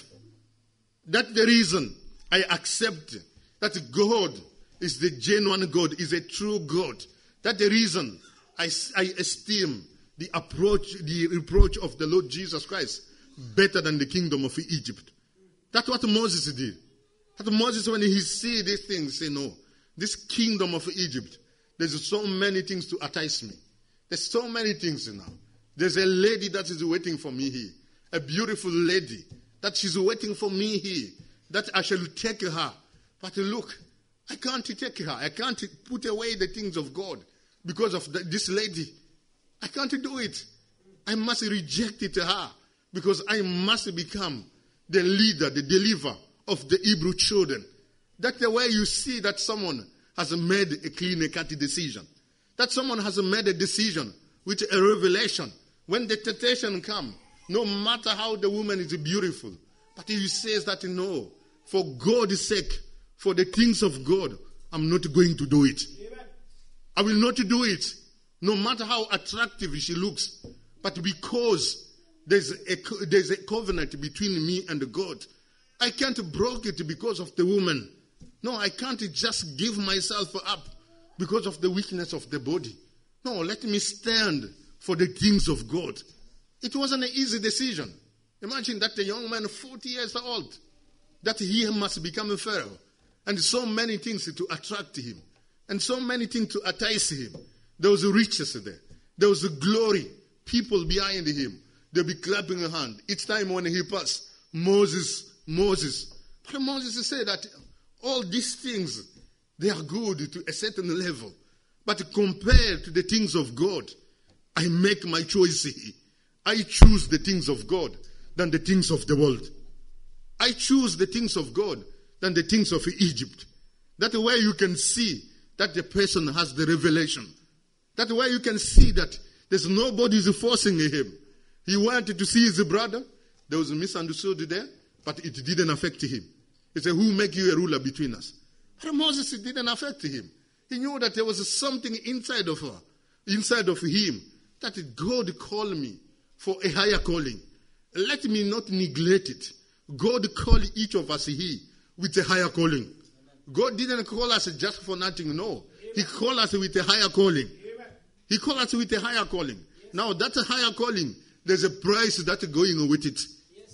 That's the reason I accept that God is the genuine God, is a true God. That's the reason I, I esteem the approach, the reproach of the Lord Jesus Christ better than the kingdom of Egypt. That's what Moses did. That Moses, when he see these things, say, no, this kingdom of Egypt, there's so many things to entice me. There's so many things now. There's a lady that is waiting for me here. A beautiful lady that she's waiting for me here. That I shall take her. But look, I can't take her. I can't put away the things of God because of the, this lady. I can't do it. I must reject it to her because I must become the leader, the deliverer of the Hebrew children. That's the way you see that someone has made a clean-cut decision. That someone has made a decision with a revelation. When the temptation comes, no matter how the woman is beautiful, but he says that no, for God's sake, for the things of God, I'm not going to do it. Amen. I will not do it, no matter how attractive she looks. But because there's a, there's a covenant between me and God, I can't break it because of the woman. No, I can't just give myself up because of the weakness of the body. No, let me stand for the things of God. It wasn't an easy decision. Imagine that a young man, forty years old, that he must become a Pharaoh. And so many things to attract him. And so many things to entice him. There was riches there. There was glory. People behind him. They'll be clapping a hand. Each time when he passed, Moses, Moses. But Moses said that all these things, they are good to a certain level. But compared to the things of God, I make my choice here. I choose the things of God than the things of the world. I choose the things of God than the things of Egypt. That's where you can see that the person has the revelation. That's where you can see that there's nobody is forcing him. He wanted to see his brother. There was a misunderstanding there, but it didn't affect him. He said, who make you a ruler between us? But Moses, it didn't affect him. He knew that there was something inside of her, inside of him, that God called me for a higher calling. Let me not neglect it. God called each of us here with a higher calling. God didn't call us just for nothing, no. He called us with a higher calling. He called us with a higher calling. Now that higher calling, there's a price that's going with it.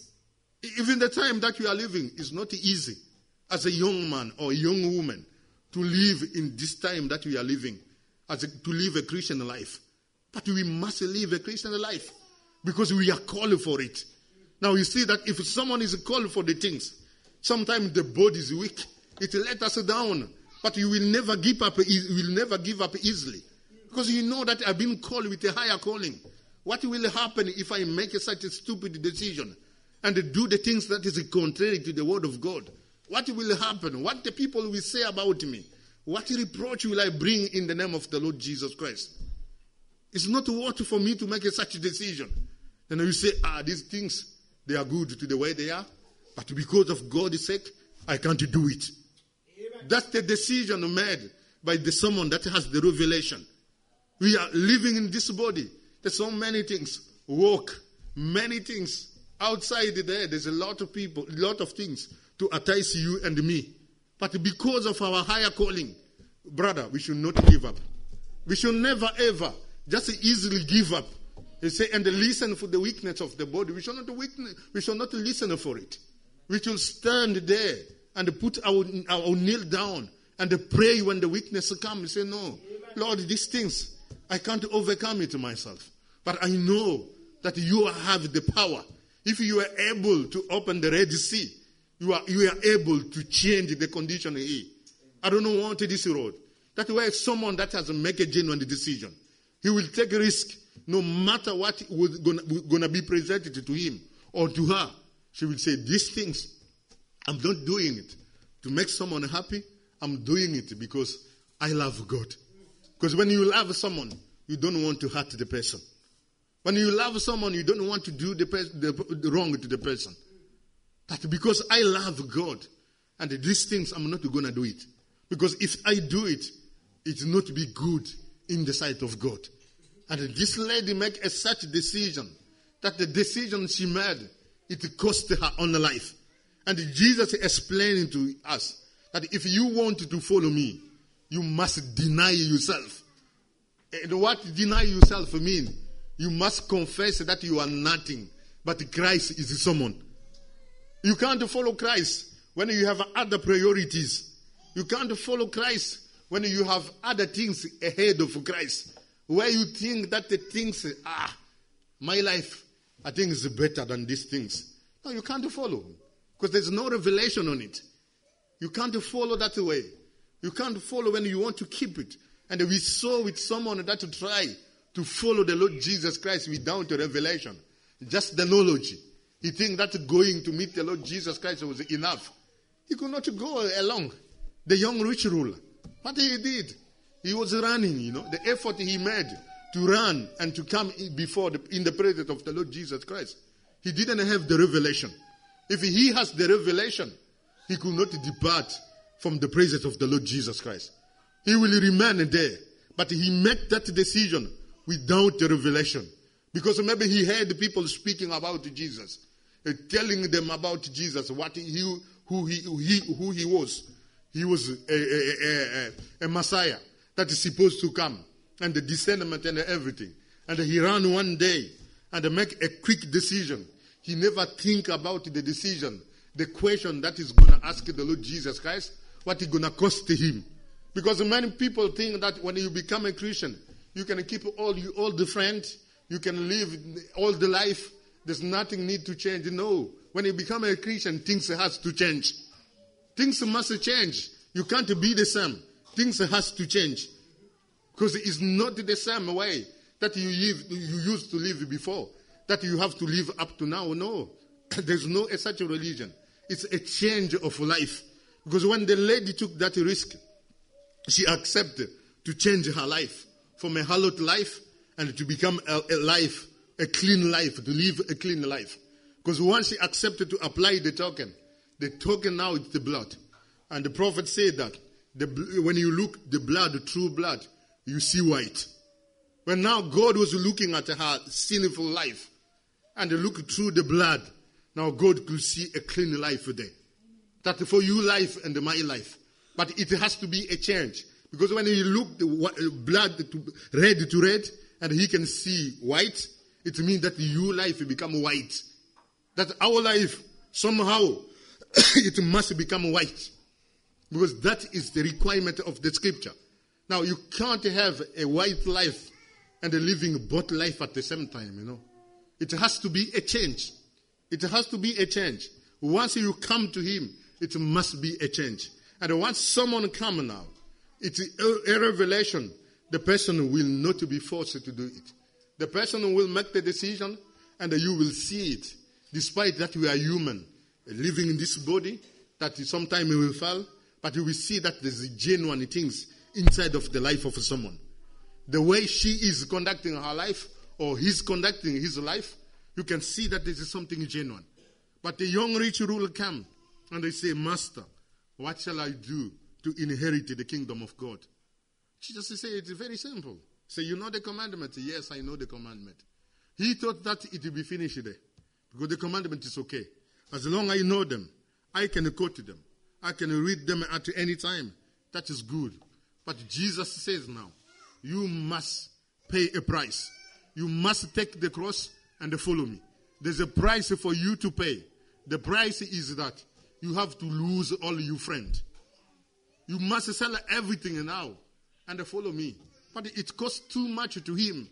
Even the time that we are living is not easy as a young man or a young woman to live in this time that we are living, as a, to live a Christian life. But we must live a Christian life because we are called for it. Now you see that if someone is called for the things, sometimes the body is weak. It let us down. But you will never give up, you will never give up easily. Because you know that I've been called with a higher calling. What will happen if I make such a stupid decision and do the things that is contrary to the word of God? What will happen? What the people will say about me? What reproach will I bring in the name of the Lord Jesus Christ? It's not worth for me to make a such decision. Then you say, ah, these things, they are good to the way they are. But because of God's sake, I can't do it. Amen. That's the decision made by the someone that has the revelation. We are living in this body. There's so many things. Work. Many things. Outside there, there's a lot of people, a lot of things to entice you and me. But because of our higher calling, brother, we should not give up. We should never ever just easily give up. They say, and listen for the weakness of the body. We should not weakness, we should not listen for it. We should stand there and put our, our kneel down and pray when the weakness comes. Say, no, Lord, these things, I can't overcome it myself. But I know that you have the power. If you are able to open the Red Sea, you are, you are able to change the condition here. I don't want this road. That's why someone that has to make a genuine decision, he will take a risk no matter what was going to be presented to him or to her. She will say, these things, I'm not doing it to make someone happy. I'm doing it because I love God. Because when you love someone, you don't want to hurt the person. When you love someone, you don't want to do the, pers- the, the wrong to the person. That because I love God, and these things, I'm not going to do it. Because if I do it, it will not be good in the sight of God. And this lady made a such decision that the decision she made, it cost her own life. And Jesus explaining to us that if you want to follow me, you must deny yourself. And what deny yourself mean? You must confess that you are nothing, but Christ is someone. You can't follow Christ when you have other priorities. You can't follow Christ when you have other things ahead of Christ. Where you think that the things, ah, my life, I think is better than these things. No, you can't follow. Because there's no revelation on it. You can't follow that way. You can't follow when you want to keep it. And we saw with someone that try to follow the Lord Jesus Christ without the revelation. Just the knowledge. He think that going to meet the Lord Jesus Christ was enough. He could not go along. The young rich ruler. What he did? He was running, you know. The effort he made to run and to come before the, in the presence of the Lord Jesus Christ. He didn't have the revelation. If he has the revelation, he could not depart from the presence of the Lord Jesus Christ. He will remain there. But he made that decision without the revelation. Because maybe he heard people speaking about Jesus. Uh, telling them about Jesus, what he, who, he, who, he, who he was. He was a, a, a, a Messiah that is supposed to come. And the discernment and everything. And he ran one day and make a quick decision. He never think about the decision. The question that is going to ask the Lord Jesus Christ, what is going to cost him. Because many people think that when you become a Christian, you can keep all, you, all the friends, you can live all the life, there's nothing need to change. No. When you become a Christian, things has to change. Things must change. You can't be the same. Things has to change. Because it's not the same way that you live, you used to live before. That you have to live up to now. No. There's no such a religion. It's a change of life. Because when the lady took that risk, she accepted to change her life from a hallowed life and to become a, a life, a clean life, to live a clean life. Because once she accepted to apply the token, the token now is the blood. And the prophet said that the, when you look the blood, the true blood, you see white. When now God was looking at her sinful life and look through the blood, now God could see a clean life there. That for you life and my life. But it has to be a change. Because when you look the blood to red to red and he can see white, it means that your life become white. That our life somehow it must become white. Because that is the requirement of the scripture. Now you can't have a white life and a living both life at the same time, you know. It has to be a change. It has to be a change. Once you come to him, it must be a change. And once someone comes now, it's a revelation. The person will not be forced to do it. The person will make the decision and you will see it. Despite that we are human, living in this body, that sometimes we will fall, but you will see that there's genuine things inside of the life of someone. The way she is conducting her life or he's conducting his life, you can see that this is something genuine. But the young rich ruler come and they say, Master, what shall I do to inherit the kingdom of God? Jesus said, it's very simple. Say, you know the commandment? Yes, I know the commandment. He thought that it would be finished there. Because the commandment is okay. As long as I know them, I can quote them. I can read them at any time. That is good. But Jesus says now, you must pay a price. You must take the cross and follow me. There's a price for you to pay. The price is that you have to lose all your friends. You must sell everything now and follow me. But it costs too much to him.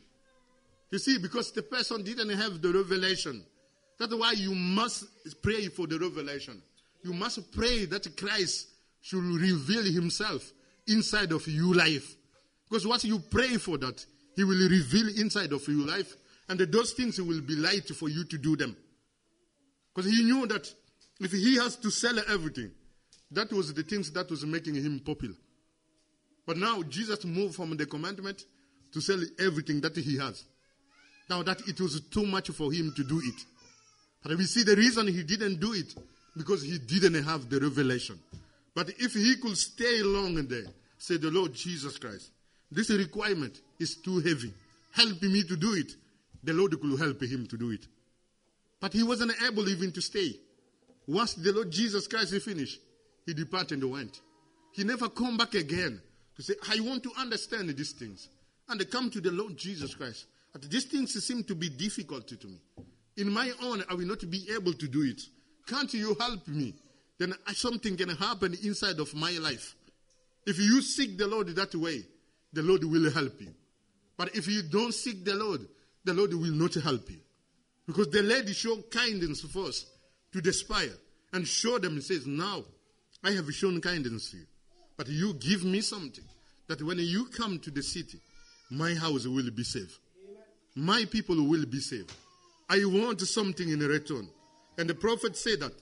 You see, because the person didn't have the revelation. That's why you must pray for the revelation. You must pray that Christ should reveal himself inside of your life. Because once you pray for that, he will reveal inside of your life. And those things will be light for you to do them. Because he knew that if he has to sell everything, that was the things that was making him popular. But now Jesus moved from the commandment to sell everything that he has. Now that it was too much for him to do it. But we see the reason he didn't do it, because he didn't have the revelation. But if he could stay long there, say, the Lord Jesus Christ, this requirement is too heavy. Help me to do it. The Lord could help him to do it. But he wasn't able even to stay. Once the Lord Jesus Christ finished, he departed and went. He never come back again to say, I want to understand these things. And they come to the Lord Jesus Christ. But these things seem to be difficult to me. In my own, I will not be able to do it. Can't you help me? Then something can happen inside of my life. If you seek the Lord that way, the Lord will help you. But if you don't seek the Lord, the Lord will not help you. Because the lady showed kindness first to the spire and showed them and says, now I have shown kindness to you. But you give me something that when you come to the city, my house will be saved. My people will be saved. I want something in return. And the prophet said that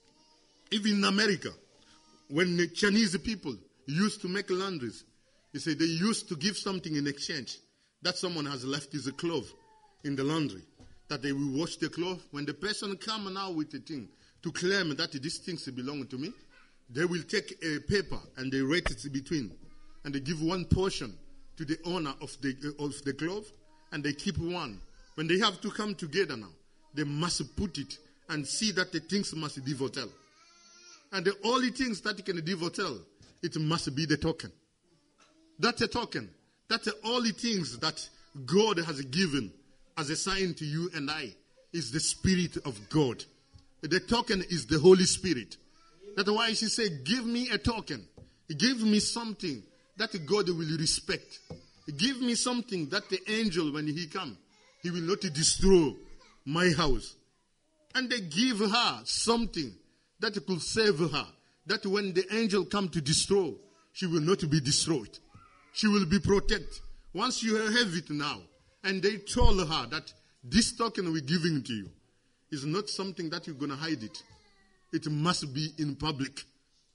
even in America, when the Chinese people used to make laundries, he said they used to give something in exchange. That someone has left his clothes in the laundry. That they will wash the clothes. When the person come now with the thing to claim that these things belong to me, they will take a paper and they write it between. And they give one portion to the owner of the, uh, of the cloth. And they keep one. When they have to come together now, they must put it and see that the things must devotel. And the only things that can devotel, it must be the token. That's a token. That's the only things that God has given as a sign to you and I, is the Spirit of God. The token is the Holy Spirit. That's why she said, give me a token. Give me something that God will respect. Give me something that the angel, when he come, he will not destroy my house. And they give her something that could save her. That when the angel come to destroy, she will not be destroyed. She will be protected. Once you have it now, and they told her that this token we're giving to you is not something that you're going to hide it. It must be in public.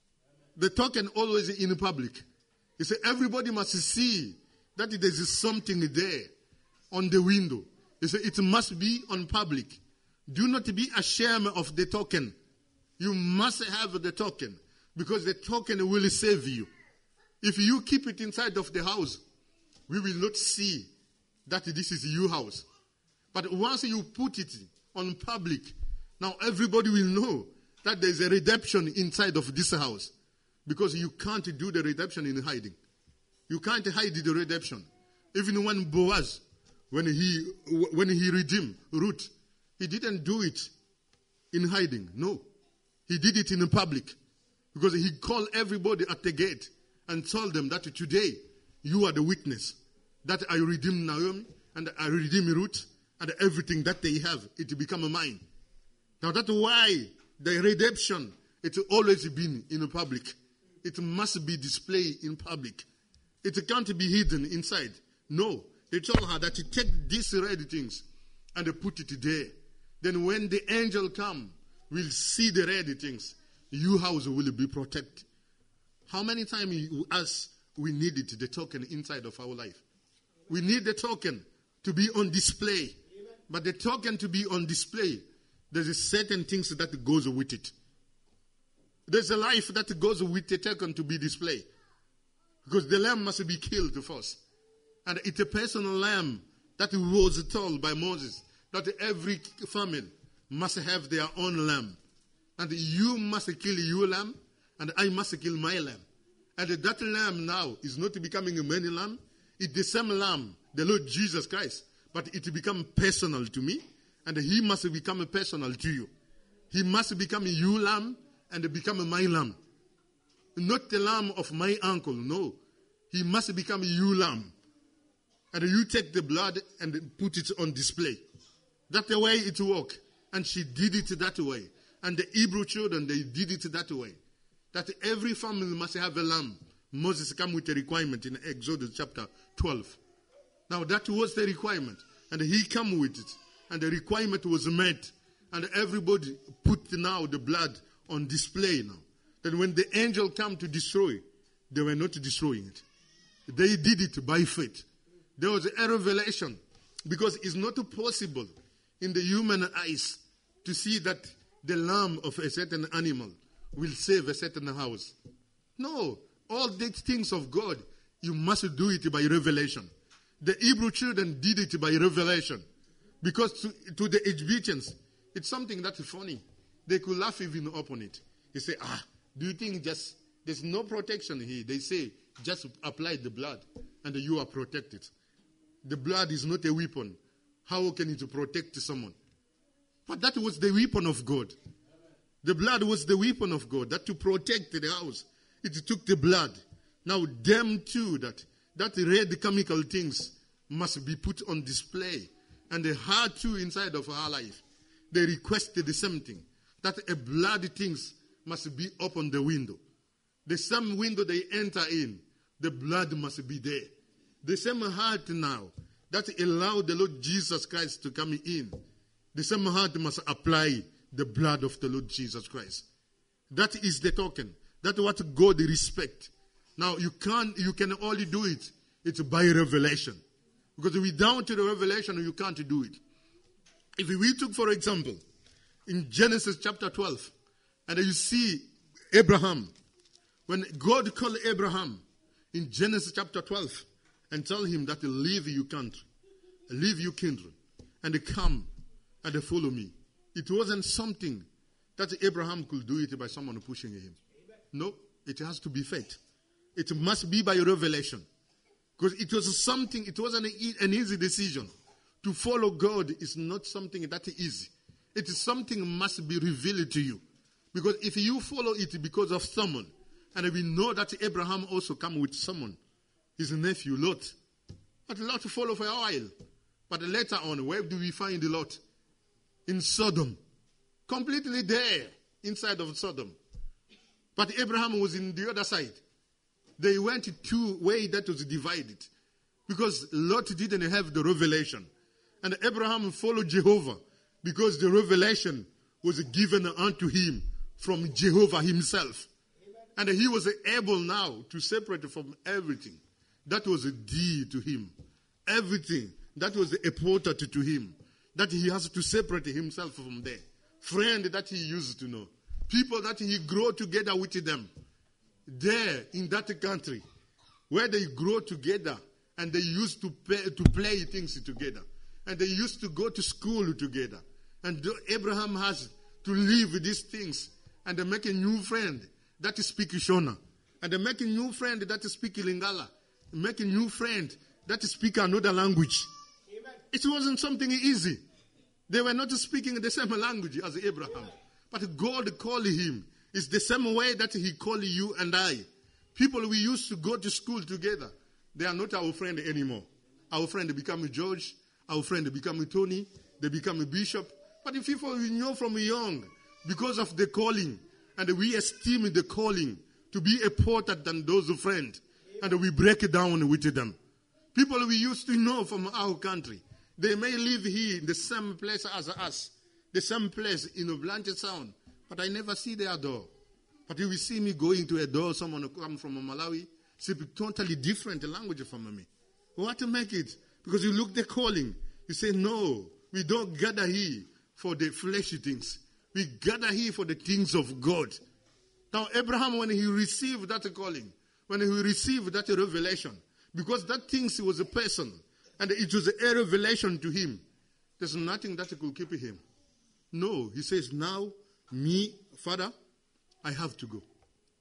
The token always in public. He said everybody must see that there is something there on the window. He said it must be on public. Do not be ashamed of the token. You must have the token because the token will save you. If you keep it inside of the house, we will not see that this is your house. But once you put it on public, now everybody will know that there is a redemption inside of this house. Because you can't do the redemption in hiding. You can't hide the redemption. Even when Boaz, when he when he redeemed Ruth, he didn't do it in hiding. No. He did it in public. Because he called everybody at the gate and told them that today you are the witness that I redeemed Naomi and I redeemed Ruth and everything that they have, it become mine. Now that's why the redemption, it's always been in public. It must be displayed in public. It can't be hidden inside. No. They told her that you take these red things and they put it there. Then when the angel come, we'll see the red things. Your house will be protected. How many times us we need it, the token inside of our life? We need the token to be on display. But the token to be on display, there's a certain things that goes with it. There's a life that goes with the token to be displayed. Because the lamb must be killed first. And it's a personal lamb that was told by Moses that every family must have their own lamb. And you must kill your lamb, and I must kill my lamb. And that lamb now is not becoming a many lamb. It's the same lamb, the Lord Jesus Christ. But it becomes personal to me, and he must become personal to you. He must become your lamb, and become my lamb. Not the lamb of my uncle, no. He must become your lamb. And you take the blood and put it on display. That's the way it works. And she did it that way. And the Hebrew children, they did it that way. that every family must have a lamb. Moses came with a requirement in Exodus chapter twelve. Now that was the requirement. And he came with it. And the requirement was met. And everybody put now the blood on display now. That when the angel came to destroy, they were not destroying it. They did it by faith. There was a revelation. Because it's not possible in the human eyes to see that the lamb of a certain animal will save a certain house. No. All these things of God, you must do it by revelation. The Hebrew children did it by revelation. Because to, to the Egyptians, it's something that is funny. They could laugh even upon it. They say, ah, do you think just, there's no protection here? They say, just apply the blood and you are protected. The blood is not a weapon. How can it protect someone? But that was the weapon of God. The blood was the weapon of God. That to protect the house, it took the blood. Now them too, that, that red chemical things must be put on display. And the heart too inside of our life. They requested the same thing. That a blood things must be up on the window. The same window they enter in, the blood must be there. The same heart now that allowed the Lord Jesus Christ to come in, the same heart must apply the blood of the Lord Jesus Christ. That is the token. That's what God respects. Now you can't, you can only do it. It's by revelation. Because without the revelation, you can't do it. If we took, for example, in Genesis chapter twelve, and you see Abraham, when God called Abraham in Genesis chapter twelve, and tell him that leave your country, leave your kindred, and come and follow me. It wasn't something that Abraham could do it by someone pushing him. No, it has to be faith. It must be by revelation. Because it was something, it wasn't an easy decision. To follow God is not something that easy. It is something must be revealed to you. Because if you follow it because of someone, and we know that Abraham also came with someone, his nephew Lot. But Lot followed for a while. But later on, where do we find Lot? In Sodom. Completely there, inside of Sodom. But Abraham was in the other side. They went two ways that was divided. Because Lot didn't have the revelation. And Abraham followed Jehovah. Because the revelation was given unto him from Jehovah himself. And he was able now to separate from everything. That was a deed to him. Everything that was important to him. That he has to separate himself from there. Friend that he used to know. People that he grew together with them. There in that country. Where they grow together. And they used to play, to play things together. And they used to go to school together. And Abraham has to leave these things. And they make a new friend that speaks Shona. And they make a new friend that speaks Lingala. Make a new friend that speaks another language. Amen. It wasn't something easy. They were not speaking the same language as Abraham. Amen. But God called him. It's the same way that he called you and I. People we used to go to school together, they are not our friend anymore. Our friend become a George. Our friend become a Tony. They become a bishop. But the people we know from young, because of the calling, and we esteem the calling to be important than those friends. And we break it down with them. People we used to know from our country. They may live here in the same place as us. The same place in a Blanchard Sound. But I never see their door. But if you see me going to a door, someone who come from Malawi, speak totally different language from me. What to make it? Because you look the calling. You say, no, we don't gather here for the fleshy things. We gather here for the things of God. Now, Abraham, when he received that calling, when he received that revelation, because that thing was a person, and it was a revelation to him, there's nothing that could keep him. No, he says, now, me, Father, I have to go.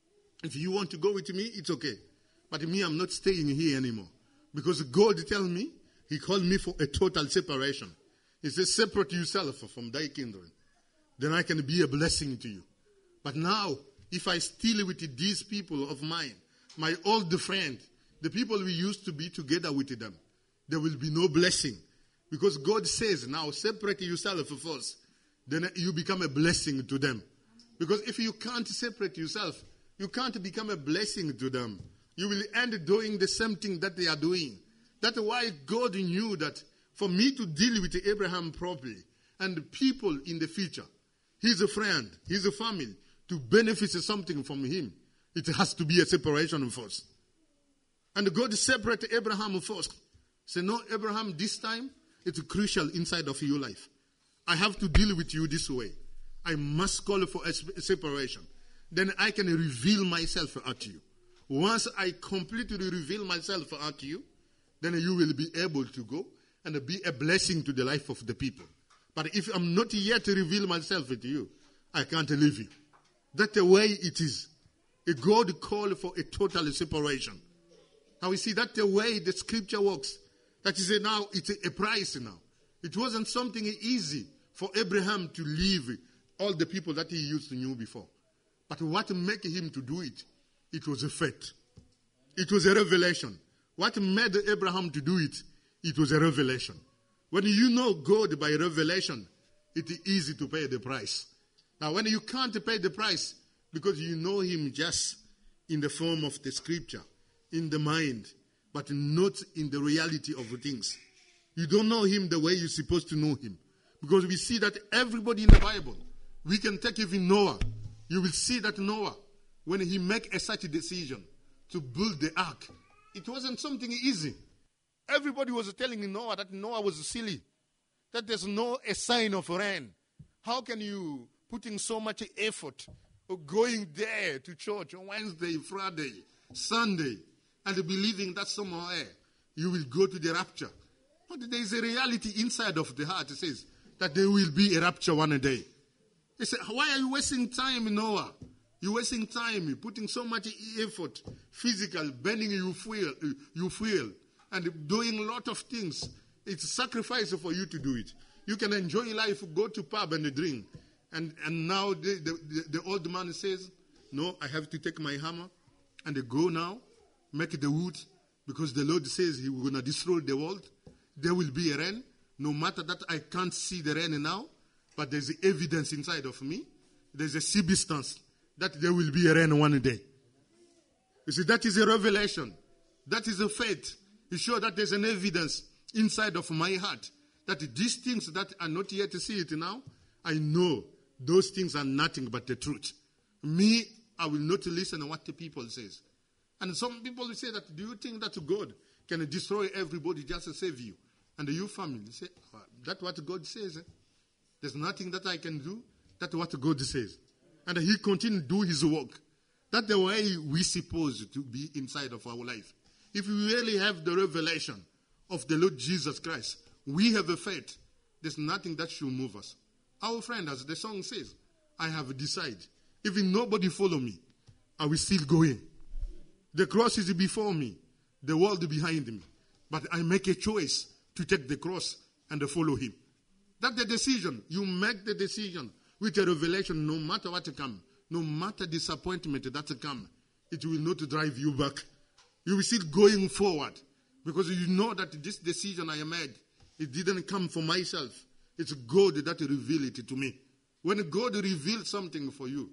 If you want to go with me, it's okay. But me, I'm not staying here anymore. Because God tells me, he called me for a total separation. He says, separate yourself from thy kindred. Then I can be a blessing to you. But now, if I steal with these people of mine, my old friend, the people we used to be together with them, there will be no blessing. Because God says, now separate yourself first. Then you become a blessing to them. Because if you can't separate yourself, You can't become a blessing to them. You will end doing the same thing that they are doing. That's why God knew that for me to deal with Abraham properly and the people in the future, his friend, his family, to benefit something from him, it has to be a separation first. And God separated Abraham first. Say, no, Abraham, this time, it's crucial inside of your life. I have to deal with you this way. I must call for a separation. Then I can reveal myself at you. Once I completely reveal myself at you, then you will be able to go and be a blessing to the life of the people. But if I'm not yet reveal myself to you, I can't leave you. That's the way it is. A God called for a total separation. Now we see that's the way the scripture works. That is a now, it's a, a price now. It wasn't something easy for Abraham to leave all the people that he used to know before. But what made him to do it? It was a faith. It was a revelation. What made Abraham to do it? It was a revelation. When you know God by revelation, it is easy to pay the price. Now, when you can't pay the price because you know him just in the form of the scripture, in the mind, but not in the reality of things. You don't know him the way you're supposed to know him. Because we see that everybody in the Bible, we can take even Noah. You will see that Noah, when he make a such a decision to build the ark, it wasn't something easy. Everybody was telling Noah that Noah was silly, that there's no a sign of rain. How can you putting so much effort of going there to church on Wednesday, Friday, Sunday, and believing that somewhere you will go to the rapture? But there is a reality inside of the heart. It says that there will be a rapture one day. They say, why are you wasting time, Noah? You're wasting time, putting so much effort, physical, burning your fuel, your fuel, and doing a lot of things. It's a sacrifice for you to do it. You can enjoy life, go to pub and drink. And, and now the, the, the old man says, no, I have to take my hammer and go now, make the wood, because the Lord says he will gonna destroy the world. There will be a rain. No matter that I can't see the rain now, but there's evidence inside of me. There's a substance that there will be a rain one day. You see, that is a revelation. That is a faith. It's sure that there's an evidence inside of my heart that these things that are not yet to see it now, I know those things are nothing but the truth. Me, I will not listen to what the people says. And some people will say that, do you think that God can destroy everybody just to save you and your family? Say, oh, that's what God says. Eh? There's nothing that I can do. That's what God says. And he continued to do his work. That's the way we're supposed to be inside of our life. If we really have the revelation of the Lord Jesus Christ, we have a faith. There's nothing that should move us. Our friend, as the song says, I have decided. Even nobody follow me, I will still go in. The cross is before me, the world behind me. But I make a choice to take the cross and follow him. That's the decision. You make the decision with a revelation, no matter what comes, no matter disappointment that comes, it will not drive you back. You will still going forward because you know that this decision I made, it didn't come from myself. It's God that revealed it to me. When God reveals something for you,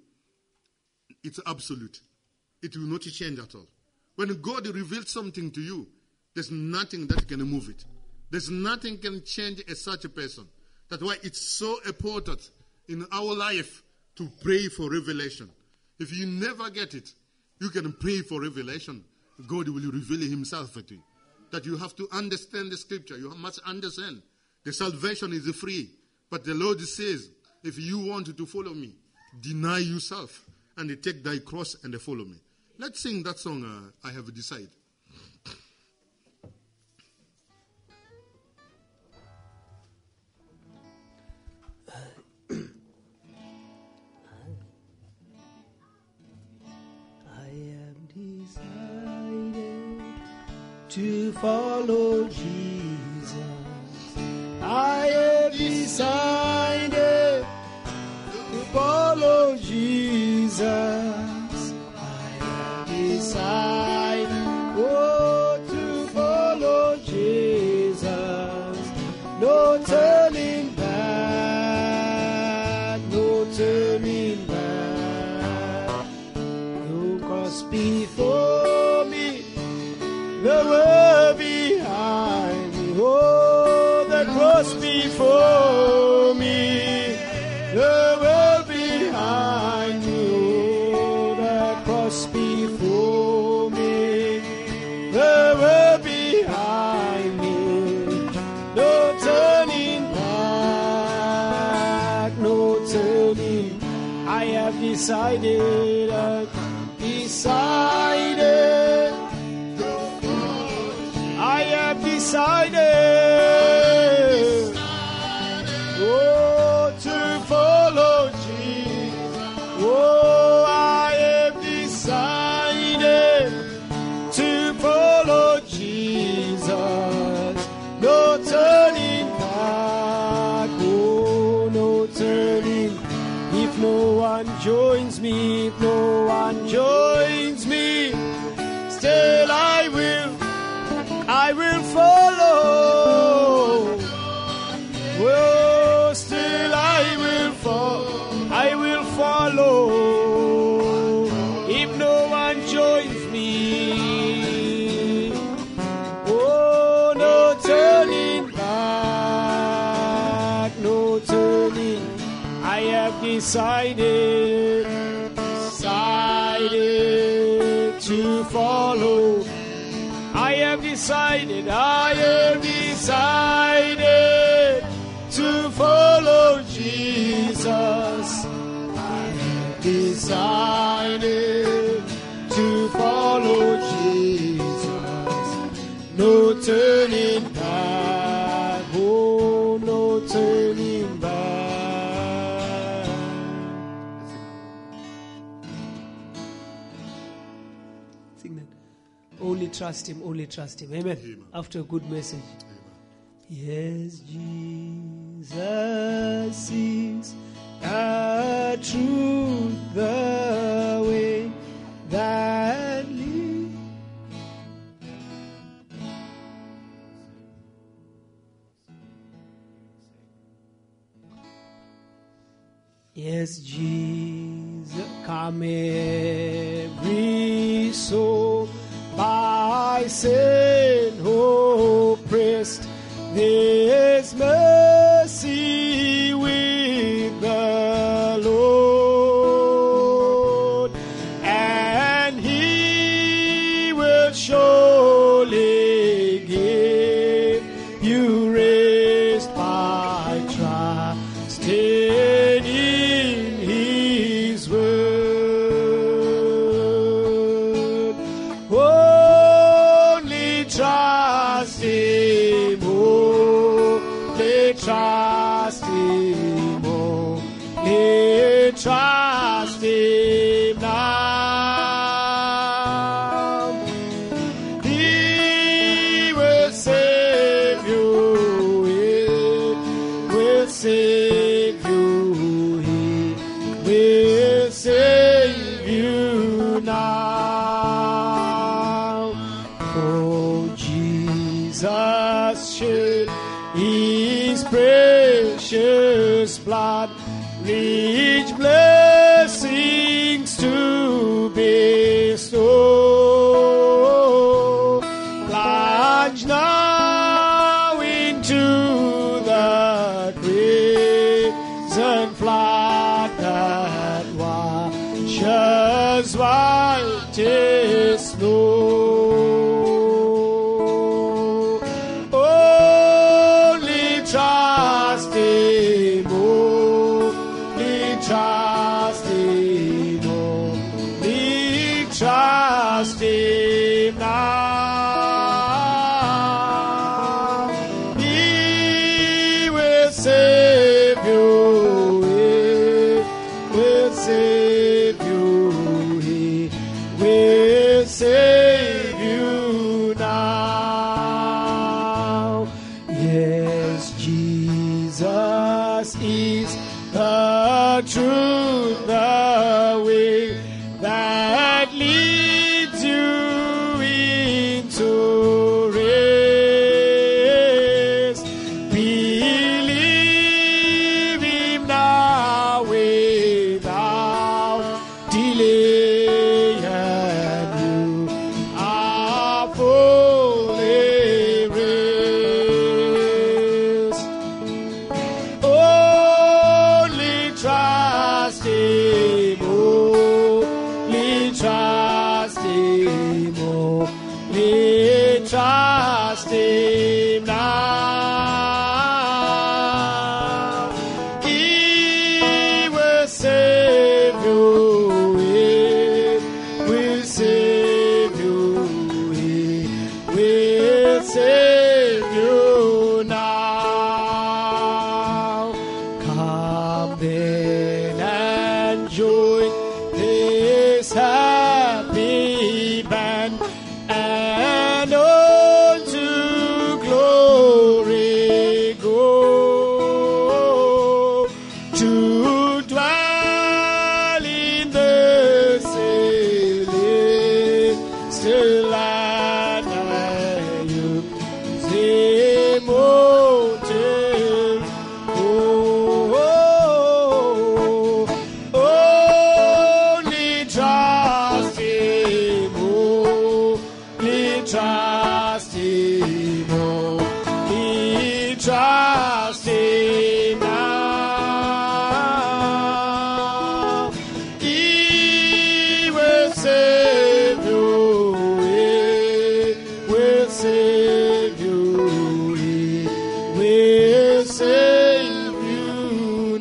it's absolute. It will not change at all. When God reveals something to you, there's nothing that can move it. There's nothing can change a such a person. That's why it's so important in our life to pray for revelation. If you never get it, you can pray for revelation. God will reveal himself to you. That you have to understand the scripture. You must understand the salvation is free. But the Lord says, if you want to follow me, deny yourself and take thy cross and follow me. Let's sing that song, uh, I have decided. To follow Jesus, I have decided to follow Jesus. I have decided, oh, to follow Jesus. No turning back, no turning back. No world behind me, oh, the cross before me, the world behind me, oh, the cross before me, the world behind me, no turning back, no turning. I have decided, I've decided, I have decided, oh, to follow Jesus. Oh, I have decided to follow Jesus. No turning back, oh, no turning. If no one joins me, if no one joins me, still I will, I will follow. Oh, still I will follow, I will follow. If no one joins me, oh, no turning back, no turning. I have decided, decided to follow. I have decided, I have decided to follow Jesus. I have decided to follow Jesus. No turning back, oh, no turning back. Only trust Him, only trust Him. Amen. Amen. After a good message. Amen. Yes, Jesus is the truth, the way that leads. Yes, Jesus, come every soul. By sin oppressed, there's mercy with the Lord, and He will surely give you rest by trusting in His word. Trust Him, only trust Him, only trust Him now. He will save you, He will save you, He will save you now. Oh, Jesus shed His precious blood, rich blessings to bestow. Plunge now into the crimson flood that washes white as snow. Trust trust Him now. He will save you. He will save you. He will save you now. Come then and join this happy band, and on to glory go, to dwell in the celestial land where you see immortal. Oh, only trust Him, only trust Him, only trust Him now. He will save you, He will save you, He will save you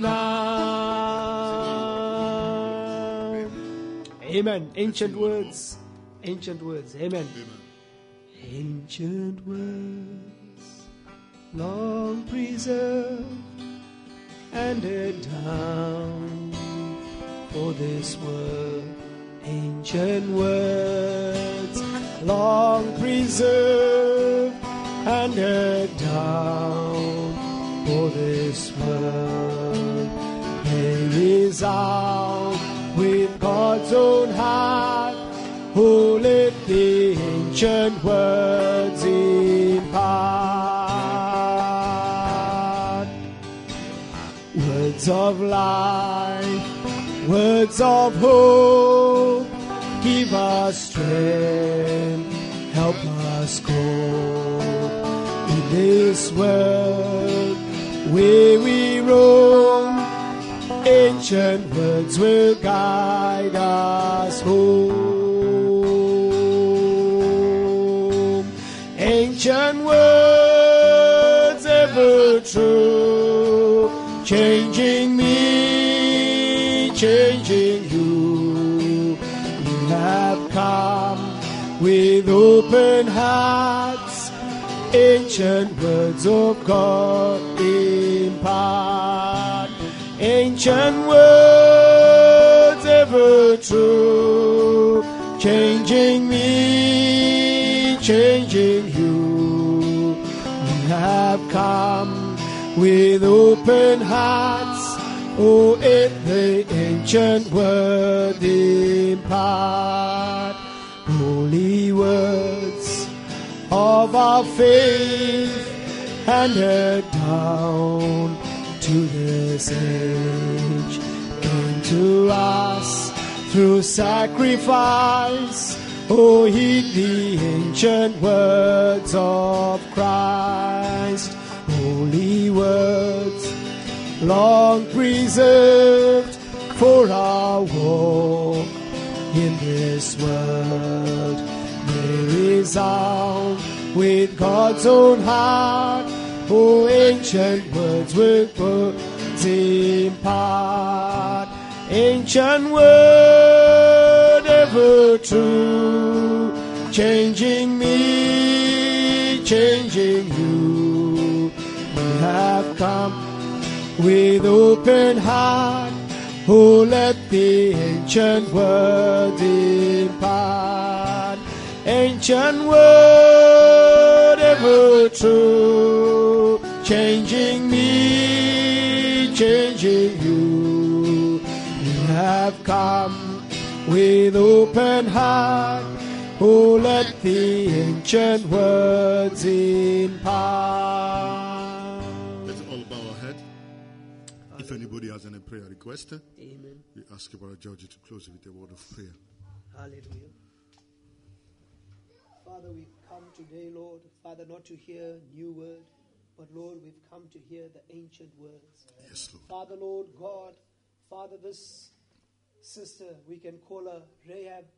now. Amen. Ancient words. Ancient words. Amen. Ancient words, long preserved, handed down for this world. Ancient words, long preserved, handed down for this world. They resound with God's own heart, who let the ancient words impart. Words of life, words of hope, give us strength, help us cope in this world where we roam. Ancient words will guide us home. Ancient words ever true, changing me, changing you. You have come with open hearts, ancient words of God impart. Ancient words ever true, changing me, changing you. You have come with open hearts, oh, it the ancient word impart. Holy words of our faith handed down to this age, came to us through sacrifice. Oh, heed the ancient words of Christ. Holy words, long preserved for our walk in this world. They resound with God's own heart. Oh, ancient words with words impart. Ancient word ever true, changing me, changing you. We have come with open heart. Oh, let the ancient word impart. Ancient word ever true, changing me, changing you. You have come with open heart. Oh, let the ancient words impart. Let's all bow our head. If anybody has any prayer request, Amen. we ask Brother George to close with a word of prayer. Hallelujah. Father, we've come today, Lord, Father, not to hear new word, but Lord, we've come to hear the ancient words. Yes, Lord. Father, Lord God, Father, this sister, we can call her Rahab.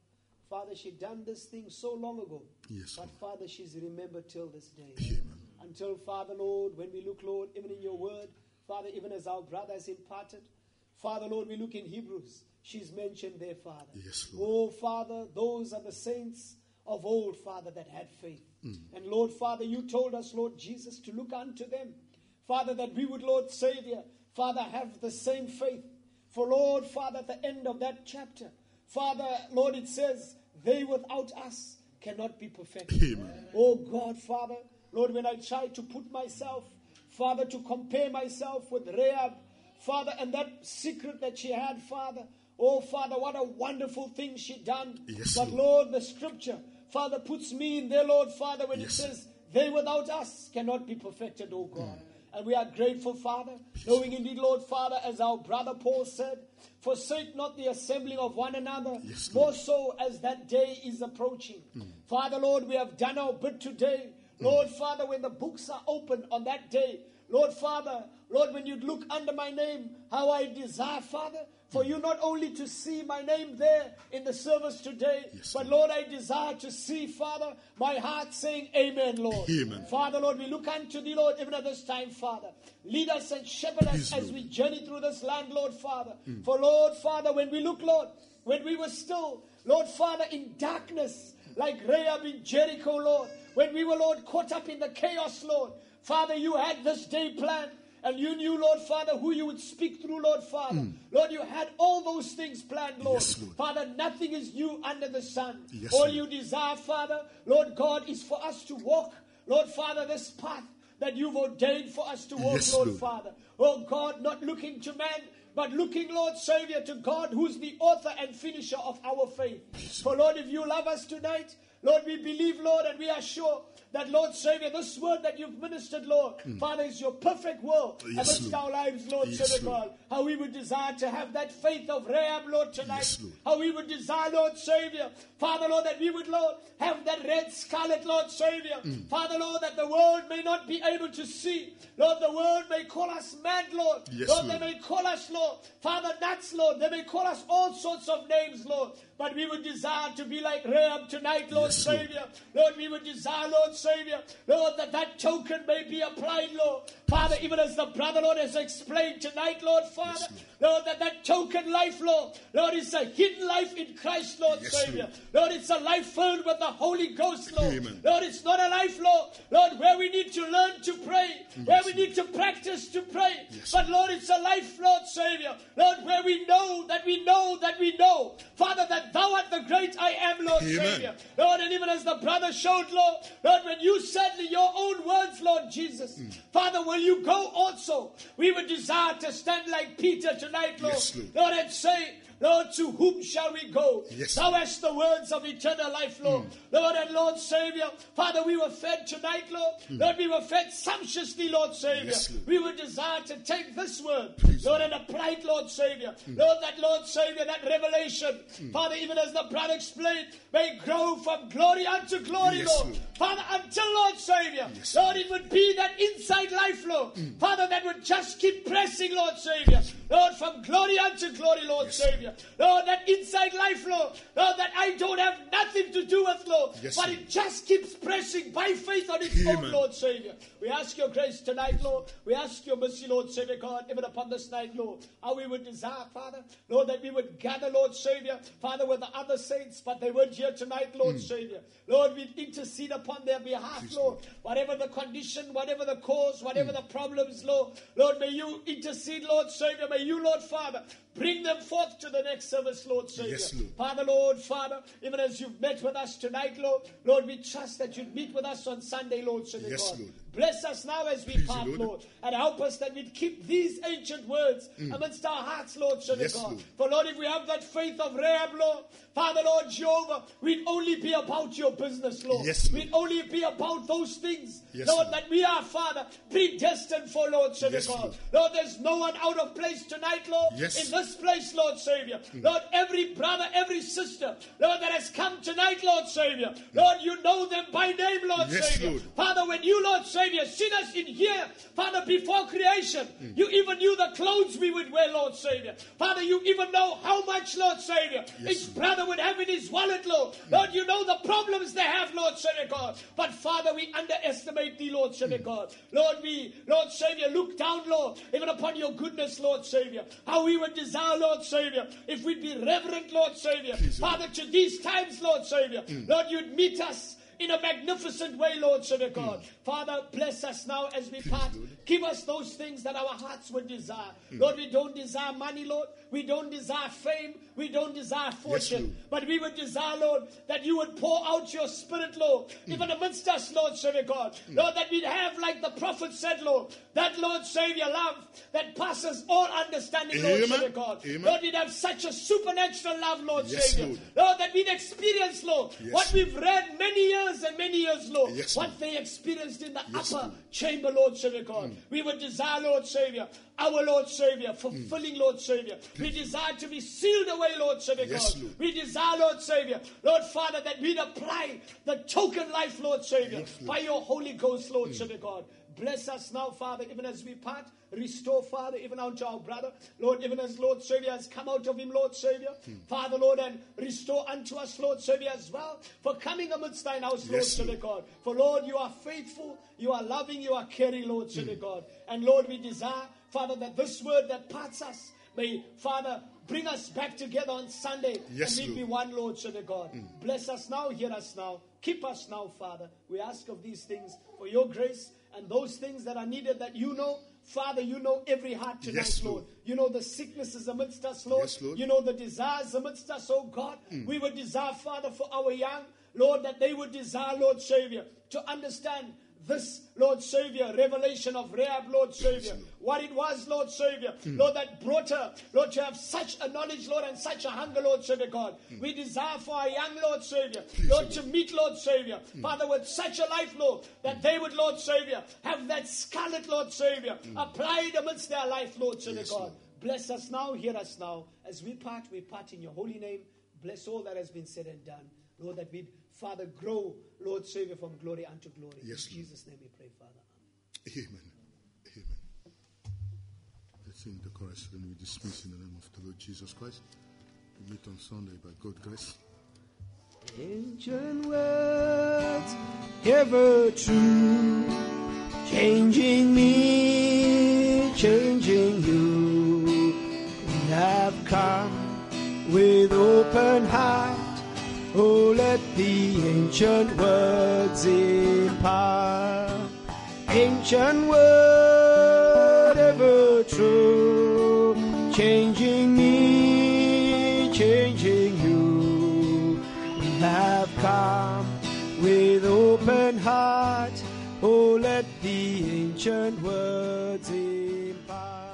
Father, she done this thing so long ago. Yes, but Lord. Father, she's remembered till this day. Amen. Until, Father, Lord, when we look, Lord, even in your word, Father, even as our brother has imparted, Father, Lord, we look in Hebrews. She's mentioned there, Father. Yes, Lord. Oh, Father, those are the saints of old, Father, that had faith. Mm. And, Lord, Father, you told us, Lord Jesus, to look unto them. Father, that we would, Lord Savior, Father, have the same faith. For, Lord, Father, at the end of that chapter, Father, Lord, it says, they without us cannot be perfected. Amen. Oh, God, Father, Lord, when I try to put myself, Father, to compare myself with Rahab, Father, and that secret that she had, Father, oh, Father, what a wonderful thing she done. Yes, but, Lord. Lord, the scripture, Father, puts me in there, Lord, Father, when Yes. it says, they without us cannot be perfected, oh God. Mm. And we are grateful, Father, knowing indeed, Lord, Father, as our brother Paul said, forsake not the assembling of one another, Yes, more Lord. so as that day is approaching. Mm. Father, Lord, we have done our bit today. Lord, Father, when the books are opened on that day, Lord, Father, Lord, when you look under my name, how I desire, Father, for you not only to see my name there in the service today, Yes, but, Lord. Lord, I desire to see, Father, my heart saying amen, Lord. Amen. Father, Lord, we look unto thee, Lord, even at this time, Father. Lead us and shepherd us Please, as Lord. we journey through this land, Lord, Father. For, Lord, Father, when we look, Lord, when we were still, Lord, Father, in darkness, like Rahab in Jericho, Lord, when we were, Lord, caught up in the chaos, Lord, Father, you had this day planned. And you knew, Lord Father, who you would speak through, Lord Father. Mm. Lord, you had all those things planned, Lord. Yes, Lord. Father, nothing is new under the sun. Yes, all Lord. you desire, Father, Lord God, is for us to walk, Lord Father, this path that you've ordained for us to walk, Yes, Lord, Lord. Father. Oh God, not looking to man, but looking, Lord Savior, to God, who's the author and finisher of our faith. Yes, for, Lord, if you love us tonight, Lord, we believe, Lord, and we are sure that, Lord Savior, this word that you've ministered, Lord, mm. Father, is your perfect will Yes, amidst Lord. our lives, Lord Yes, Savior Lord. God. How we would desire to have that faith of Rahab, Lord, tonight. Yes, Lord. How we would desire, Lord Savior, Father, Lord, that we would, Lord, have that red scarlet, Lord Savior. Mm. Father, Lord, that the world may not be able to see. Lord, the world may call us mad, Lord. Yes, Lord, Lord. they may call us, Lord, Father, nuts, Lord. They may call us all sorts of names, Lord. But we would desire to be like Rahab tonight, Lord Yes, Lord. Savior. Lord, we would desire, Lord Savior, Lord, that that token may be applied, Lord. Father, even as the brother, Lord, has explained tonight, Lord, Father. Yes, Lord, that that token life, Lord, Lord, is a hidden life in Christ, Lord Yes, Savior. Lord. Lord, it's a life filled with the Holy Ghost, Lord. Amen. Lord, it's not a life, Lord, Lord, where we need to learn to pray, where we Lord. need to practice to pray. Yes, But, Lord, it's a life, Lord Savior, Lord, where we know that we know that we know, Father, that thou art the great I am, Lord Amen. Savior. Lord, and even as the brother showed, Lord, Lord, when you said in your own words, Lord Jesus, Mm. Father, will you go also? We would desire to stand like Peter tonight, Lord. Yes, Lord. Lord, and say, Lord, to whom shall we go? Yes, Thou hast the words of eternal life, Lord. Mm. Lord and Lord Savior, Father, we were fed tonight, Lord. Mm. Lord, we were fed sumptuously, Lord Savior. Yes, Lord. We would desire to take this word, Please, Lord, Lord. and apply it, Lord Savior. Mm. Lord, that Lord Savior, that revelation, Father, even as the brother explained, may grow from glory unto glory, Yes, Lord. Lord. Father, until, Lord Savior, Yes, Lord, it would be that inside life, Lord. Father, that would just keep pressing, Lord Savior. Lord, from glory unto glory, Lord Yes, Savior. Lord, that inside life, Lord. Lord, that I don't have nothing to do with, Lord. Yes, but Lord. it just keeps pressing by faith on its own, Amen. Lord Savior. We ask your grace tonight, Lord. We ask your mercy, Lord Savior God, even upon this night, Lord. How we would desire, Father, Lord, that we would gather, Lord Savior, Father, with the other saints, but they weren't here tonight, Lord Savior. Lord, we intercede upon their behalf, Please, Lord. Lord. Whatever the condition, whatever the cause, whatever the problems, Lord. Lord, may you intercede, Lord Savior. May you, Lord Father, bring them forth to the next service, Lord Savior. Yes, Lord. Father, Lord, Father, even as you've met with us tonight, Lord, Lord, we trust that you'd meet with us on Sunday, Lord Savior Yes, God. Lord. Bless us now as we Please, part, Lord. Lord, and help us that we'd keep these ancient words amidst our hearts, Lord Savior Yes, God. Lord. For, Lord, if we have that faith of Rahab, Lord, Father, Lord Jehovah, we'd only be about your business, Lord. Yes, Lord. We'd only be about those things, Yes, Lord, Lord. that we are, Father, predestined for, Lord Savior Yes, God. Lord. Lord, there's no one out of place tonight, Lord, Yes. in this this place, Lord Savior. Lord, every brother, every sister, Lord, that has come tonight, Lord Savior. Lord, you know them by name, Lord Yes, Savior. Lord. Father, when you, Lord Savior, seen us in here, Father, before creation, you even knew the clothes we would wear, Lord Savior. Father, you even know how much, Lord Savior, Yes, each Lord. brother would have in his wallet, Lord. Lord, you know the problems they have, Lord Savior God. But Father, we underestimate thee, Lord Savior God. Lord, we, Lord Savior, look down, Lord, even upon your goodness, Lord Savior. How we would desire, Lord Savior, if we'd be reverent, Lord Savior. Father, to these times, Lord Savior, Lord, you'd meet us in a magnificent way, Lord Savior God. Mm. Father, bless us now as we part. Give us those things that our hearts would desire. Mm. Lord, we don't desire money, Lord. We don't desire fame. We don't desire fortune. Yes, but we would desire, Lord, that you would pour out your Spirit, Lord, mm. even amidst us, Lord Savior God. Mm. Lord, that we'd have, like the prophet said, Lord, that, Lord Savior, love that passes all understanding, Lord Amen. Savior God. Amen. Lord, we'd have such a supernatural love, Lord Yes, Savior. Lord. Lord, that we'd experience, Lord, Yes, what we've read many years and many years, Lord, Yes, what Lord. they experienced in the Yes, upper Lord. chamber, Lord Savior God. Mm. We would desire, Lord Savior, our Lord Savior, fulfilling, mm. Lord Savior. We desire to be sealed away, Lord Savior Yes, God. Lord. We desire, Lord Savior, Lord Father, that we'd apply the token life, Lord Savior, Yes, Lord. by your Holy Ghost, Lord Mm. Savior God. Bless us now, Father, even as we part. Restore, Father, even unto our brother. Lord, even as Lord Savior has come out of him, Lord Savior. Hmm. Father, Lord, and restore unto us, Lord Savior, as well, for coming amidst thine house, Lord Yes, Savior Lord. God. For, Lord, you are faithful, you are loving, you are caring, Lord Savior Hmm. God. And, Lord, we desire, Father, that this word that parts us may, Father, bring us back together on Sunday. Yes, and we be Lord. one, Lord Savior God. Hmm. Bless us now, hear us now. Keep us now, Father. We ask of these things for your grace and those things that are needed that you know. Father, you know every heart tonight, Yes, Lord. Lord. You know the sicknesses amidst us, Lord. Yes, Lord. You know the desires amidst us, oh God. Mm. We would desire, Father, for our young, Lord, that they would desire, Lord Savior, to understand this, Lord Savior, revelation of Rahab, Lord Savior. Lord. What it was, Lord Savior, Mm. Lord, that brought her, Lord, to have such a knowledge, Lord, and such a hunger, Lord Savior God. Mm. We desire for our young, Lord Savior, Please, Lord, Lord. to meet, Lord Savior, Father, with such a life, Lord, that they would, Lord Savior, have that scarlet, Lord Savior, applied amidst their life, Lord Savior Yes, God. Lord. Bless us now, hear us now. As we part, we part in your holy name. Bless all that has been said and done. Lord, that we, Father, grow, Lord Savior, from glory unto glory. Yes, in Lord. Jesus' name we pray, Father. Amen. Amen. Let's sing the chorus when we dismiss in the name of the Lord Jesus Christ. We meet on Sunday by God's grace. Ancient words, ever true, changing me, changing you. We have come with open heart. Oh, let the ancient words impart. Ancient word, ever true, changing me, changing you. We have come with open heart. Oh, let the ancient words impart.